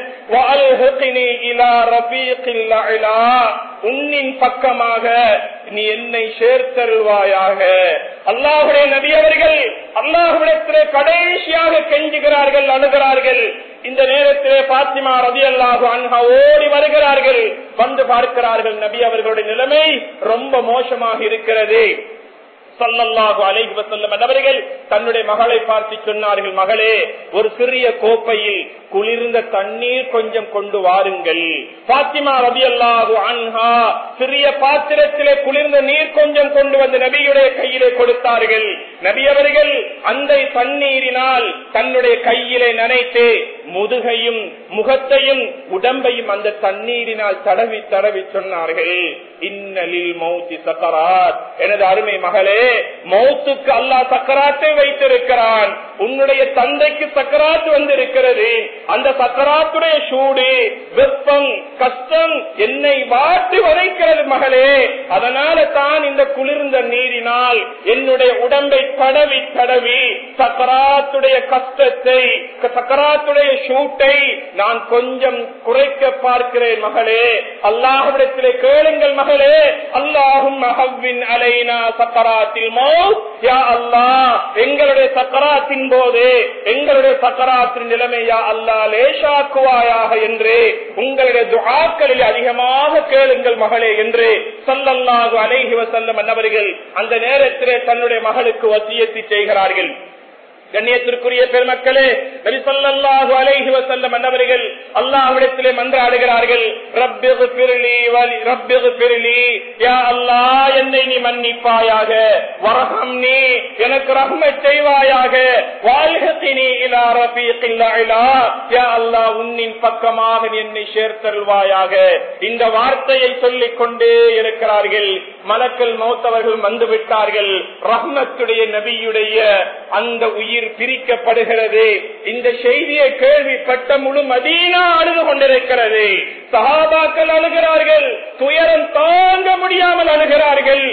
வஅல்ஹிக்னி இலா ரஃபீகில் அலா, உன்னின் பக்கமாக நீ என்னை சேர்த்தருள்வாயாக. அல்லாஹ்வுடைய நபி அவர்கள் அல்லாஹ்விடத்திலே கடைசியாக கெஞ்சுகிறார்கள், அழுகிறார்கள். இந்த நேரத்திலே பாத்திமா ரலியல்லாஹு அன்ஹா ஓடி வருகிறார்கள். வந்து பார்க்கிறார்கள், நபி அவர்களுடைய நிலைமை ரொம்ப மோசமாக இருக்கிறது. ஸல்லல்லாஹு அலைஹி வஸல்லம் அவர்கள் தன்னுடைய மகளை பார்த்து சொன்னார்கள், மகளே, ஒரு சிறிய கோப்பையில் குளிர்ந்த தண்ணீர் கொஞ்சம் கொண்டு வாருங்கள். பாத்திமா ரலியல்லாஹு அன்ஹா சிறிய பாத்திரத்திலே குளிர்ந்த நீர் கொஞ்சம் கொண்டு வந்து நபியுடைய கையிலே கொடுத்தார்கள். நபி அவர்கள் அந்த தண்ணீரினால் தன்னுடைய கையிலே நனைத்து முதுகையும் முகத்தையும் உடம்பையும் அந்த தண்ணீரினால் தடவி தடவி சொன்னார்கள், இன்னலில் மௌத்தி சக்கராத், எனது அருமை மகளே, மௌத்துக்கு அல்லாஹ் சக்கராத்தை வைத்திருக்கிறான். உன்னுடைய தந்தைக்கு சக்கராத்து வந்திருக்கிறது. அந்த சக்கராத்துடைய சூடு, வெப்பம், கஷ்டம் என்னை வாட்டி வதைக்கிறது மகளே. அதனால தான் இந்த குளிர்ந்த நீரினால் என்னுடைய உடம்பை தடவி தடவி சக்கராத்துடைய கஷ்டத்தை, சக்கராத்துடைய சூட்டை நான் கொஞ்சம் குறைக்க பார்க்கிறேன் மகளே. அல்லாஹ்விடத்திலே கேளுங்கள் மகளே, அல்லாஹும் அஹவ்வின் அலைனா சக்கராத்தில் மௌத், யா அல்லாஹ் எங்களுடைய சக்கராத்தின் போது எங்களுடைய சக்கராத்தின் நிலைமை யா அல்லாஹ் லேசாக்குவாயாக என்று உங்களுடைய துஆக்களில் அதிகமாக கேளுங்கள் மகளே என்று ஸல்லல்லாஹு அலைஹி வஸல்லம் அவர்கள் அந்த நேரத்திலே தன்னுடைய மகளுக்கு வசியத்து செய்கிறார்கள். கண்ணியத்திற்குரிய பெருமக்களே, நபி ஸல்லல்லாஹு அலைஹி வஸல்லம் அவர்கள் அல்லாஹ்விடத்திலே மன்றாடுகிறார்கள், ரப்பிக்ஃபிர்லி வலி ரப்பிக்ஃபிர்லி, யா அல்லாஹ் என்னை நீ மன்னிப்பாயாக, வர்ஹம்னி எனக்கு ரஹ்மத் செய்வாயாக, வஅல்ஹிக்னி இலா ரஃபீகில் அலா, யா அல்லாஹ் உன்னின் பக்கமாக என்னை சேர்த்தருள்வாயாக. இந்த வார்த்தையை சொல்லிக் கொண்டே இருக்கிறார்கள். மலக்குல் மௌத் அவர்கள் வந்து விட்டார்கள். ரஹ்மத்துடைய நபியுடைய அந்த உயிர் பிரிக்கப்படுகிறது. இந்த செய்தியை கேள்விப்பட்ட முழு மதீனா அழுது கொண்டிருக்கிறது. சஹாபாக்கள் அழுகிறார்கள், துயரம் தாங்க முடியாமல் அழுகிறார்கள்.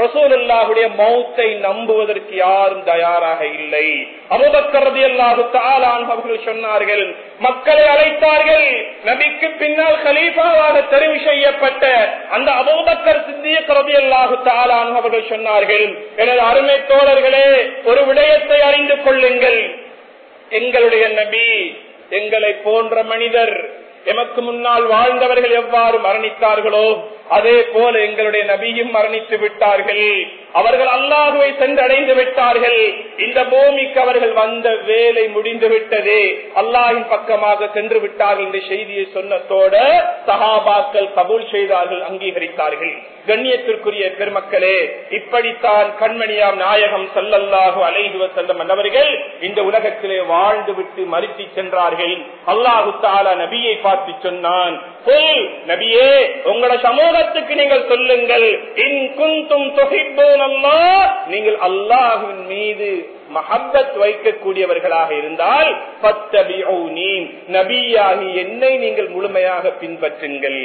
ரசூலுல்லாஹுடைய மௌத்தை நம்புவதற்கு யாரும் தயாராக இல்லை. அபூபக்கர் ரலியல்லாஹு தஆலா அன்ஹு அவர்கள் சொன்னார்கள், மக்களை அழைத்தார்கள். நபிக்கு பின்னால் கலீஃபாவாக தெரிவு செய்யப்பட்ட அந்த அபூபக்கர் சித்திக் ரலியல்லாஹு தஆலா அன்ஹு அவர்கள் சொன்னார்கள், எனது அருமை தோழர்களே, ஒரு விடயத்தை அறிந்து கொள்ளுங்கள். எங்களுடைய நபி எங்களை போன்ற மனிதர், எமக்கு முன்னால் வாழ்ந்தவர்கள் எவ்வாறு மரணித்தார்களோ அதே போல எங்களுடைய நபியும் மரணித்து விட்டார்கள். அவர்கள் அல்லாஹுவை சென்றடைந்து விட்டார்கள். இந்த பூமிக்கு அவர்கள் வந்த வேலை முடிந்து விட்டது, அல்லாஹின் பக்கமாக சென்று விட்டார்கள் என்ற செய்தியை சொன்னதோட சஹாபாக்கள் கபூல் செய்தார்கள், அங்கீகரித்தார்கள். கண்ணியத்திற்குரிய பெருமக்களே, இப்படித்தான் கண்மணியாம் நாயகம் ஸல்லல்லாஹு அலைஹி வஸல்லம் அவர்கள் இந்த உலகத்திலே வாழ்ந்து விட்டு மரித்து சென்றார்கள். அல்லாஹு தஆலா நபியை பார்த்து சொன்னான், நபியே, உங்களோட சமூகத்துக்கு நீங்கள் சொல்லுங்கள், இன் குன்தும் துஹிப்பூனல்லாஹ், நீங்கள் அல்லாஹ்வின் மீது மஹப்பத் வைக்கக்கூடியவர்களாக இருந்தால் ஃபத்தபிஊனி, நபியாகி என்னை நீங்கள் முழுமையாக பின்பற்றுங்கள்.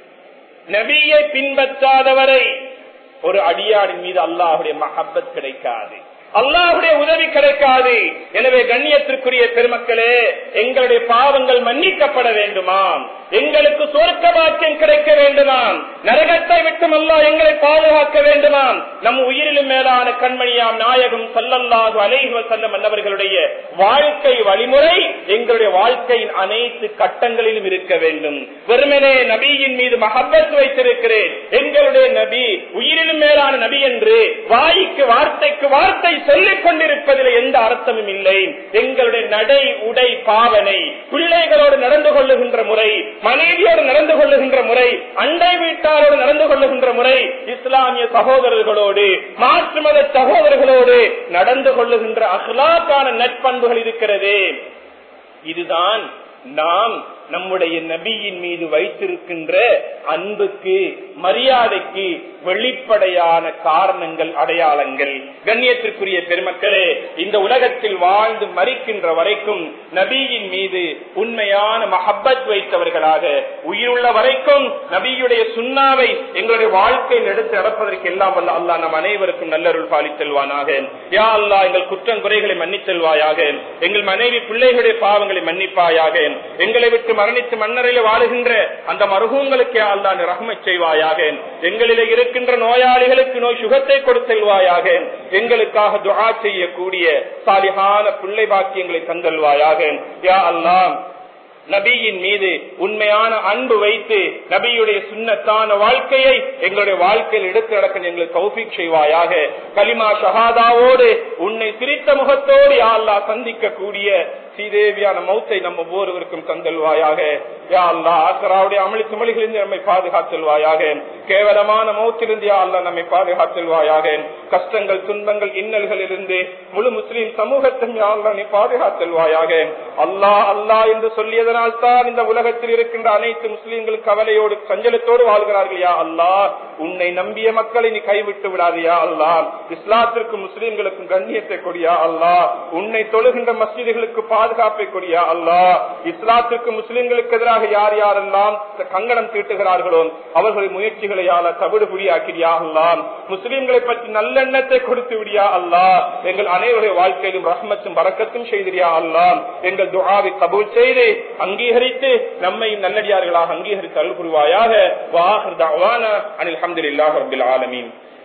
நபியை பின்பற்றாதவரை ஒரு அடியாரின் மீது அல்லாஹுடைய மஹப்பத் கிடைக்காது, அல்லாஹுடைய உதவி கிடைக்காது. எனவே கண்ணியத்திற்குரிய பெருமக்களே, எங்களுடைய பாவங்கள் மன்னிக்கப்பட வேண்டுமாம், எங்களுக்கு சொர்க்க பாக்கியம் கிடைக்க வேண்டுமாம், நரகத்தை விட்டும் அல்லாஹ் எங்களை பாதுகாக்க வேண்டுமாம். நம் உயிரிலும் மேலான கண்மணியாம் நாயகம் ஸல்லல்லாஹு அலைஹி வஸல்லம் அவர்களுடைய வாழ்க்கை வழிமுறை எங்களுடைய வாழ்க்கையின் அனைத்து கட்டங்களிலும் இருக்க வேண்டும். வெறுமனே நபியின் மீது மஹப்பத் வைத்திருக்கிறேன், எங்களுடைய நபி உயிரிலும் மேலான நபி என்று வாய்க்கு வார்த்தைக்கு வார்த்தை சொல்லிக் கொண்டிருப்பதில் எந்த அர்த்தமும் இல்லை. எங்களுடைய நடை உடை பாவனை, பிள்ளைகளோடு நடந்து கொள்ளுகின்ற முறை, மனைவியோடு நடந்து கொள்ளுகின்ற முறை, அண்டை வீட்டாரோடு நடந்து கொள்ளுகின்ற முறை, இஸ்லாமிய சகோதரர்களோடு மாற்று மத சகோதரர்களோடு நடந்து கொள்ளுகின்ற அஹ்லாக்கான நட்பண்புகள் இருக்கிறது. இதுதான் நாம் நம்முடைய நபியின் மீது வைத்திருக்கின்ற அன்புக்கு, மரியாதைக்கு வெளிப்படையான காரணங்கள், அடையாளங்கள். கண்ணியத்திற்குரிய பெருமக்களே, இந்த உலகத்தில் வாழ்ந்து மரிக்கின்ற வரைக்கும் நபியின் மீது உண்மையான மஹப்பத் வைத்தவர்களாக, உயிருள்ள வரைக்கும் நபியுடைய சுன்னாவை எங்களுடைய வாழ்க்கையில் எடுத்து நடப்பதற்கு எல்லாம் வல்ல அல்லாஹ் நம் அனைவருக்கும் நல்லருள் பாலித்தல்வானாக. யா அல்லாஹ், எங்கள் குற்றம் குறைகளை மன்னித்தல்வாயாக, எங்கள் மனைவி பிள்ளைகளுடைய பாவங்களை மன்னிப்பாயாக, எங்களை விட்டு மரணித்து மன்னரையில் வாழுகின்ற அந்த மருகங்களுக்கு அல்லாஹ் ரஹ்மத் செய்வாயாக, எங்களிலே இருக்கின்ற நோயாளிகளுக்கு நோய் சுகத்தை கொடுத்தல்வாயாக, எங்களுக்காக துஆ செய்யக்கூடிய சாலிஹான பிள்ளை பாக்கியங்களை தந்தல்வாயாக. யா அல்லாஹ், நபியின் மீது உண்மையான அன்பு வைத்து நபியுடைய சுன்னத்தான வாழ்க்கையை எங்களுடைய வாழ்க்கையில் எடுத்து நடக்க எங்களுக்கு தௌஃபீக் செய்வாயாக. கலிமா ஷஹாதாவோடு உன்னை சிரித்த முகத்தோடு யா அல்லாஹ் சந்திக்கக்கூடிய சீதேவியான மௌத்தை நம்ம ஒவ்வொருவருக்கும் தந்தல்வாயாக. யா அல்லாஹ், ஆசராவுடைய அமளி துமளிகளிலிருந்து நம்மை பாதுகாத்தல்வாயாக. கேவலமான மௌத்திலிருந்து யா அல்லாஹ் நம்மை பாதுகாத்தல்வாயாக. கஷ்டங்கள், துன்பங்கள், இன்னல்களிலிருந்து முழு முஸ்லிம் சமூகத்தை யா அல்லாஹ் நீ பாதுகாத்தல்வாயாக. அல்லாஹ் அல்லாஹ் என்று சொல்லியதனால் தான் இந்த உலகத்தில் இருக்கின்ற அனைத்து முஸ்லிம்களும் கவலையோடு சஞ்சலத்தோடு வாழ்கிறார்கள். யா அல்லாஹ், உன்னை நம்பிய மக்களை நீ கைவிட்டு விடாது. யா அல்லாஹ், இஸ்லாத்திற்கும் முஸ்லிம்களுக்கும் கண்ணியத்தை கொடியா அல்லாஹ், உன்னை தொழுகின்ற மஸ்ஜிதுகளுக்கு பாதுகாப்பை கொடியா அல்லாஹ், இஸ்லாத்திற்கு முஸ்லிம்களுக்கு எதிராக யார் யாரெல்லாம் கங்கணம் தீட்டுகிறார்களோ அவர்களுடைய முயற்சிகளை யாழ தவிடுபுடியாக்கிறியா அல்லாஹ், முஸ்லிம்களை பற்றி நல்லெண்ணத்தை கொடுத்து விடியா அல்லாஹ், எங்கள் அனைவருடைய வாழ்க்கையிலும் ரஹ்மத்தும் பரக்கத்தும் செய்தியா அல்லாஹ், எங்கள் துஆவை கபூல் செய்து அங்கீகரித்து நம்மை நல்லடியார்களாக அங்கீகரித்து அருள் புரிவாயாக. வ ஆகிரு தஅவானா அனில் ஹம்துலில்லாஹி ரப்பில் ஆலமீன்.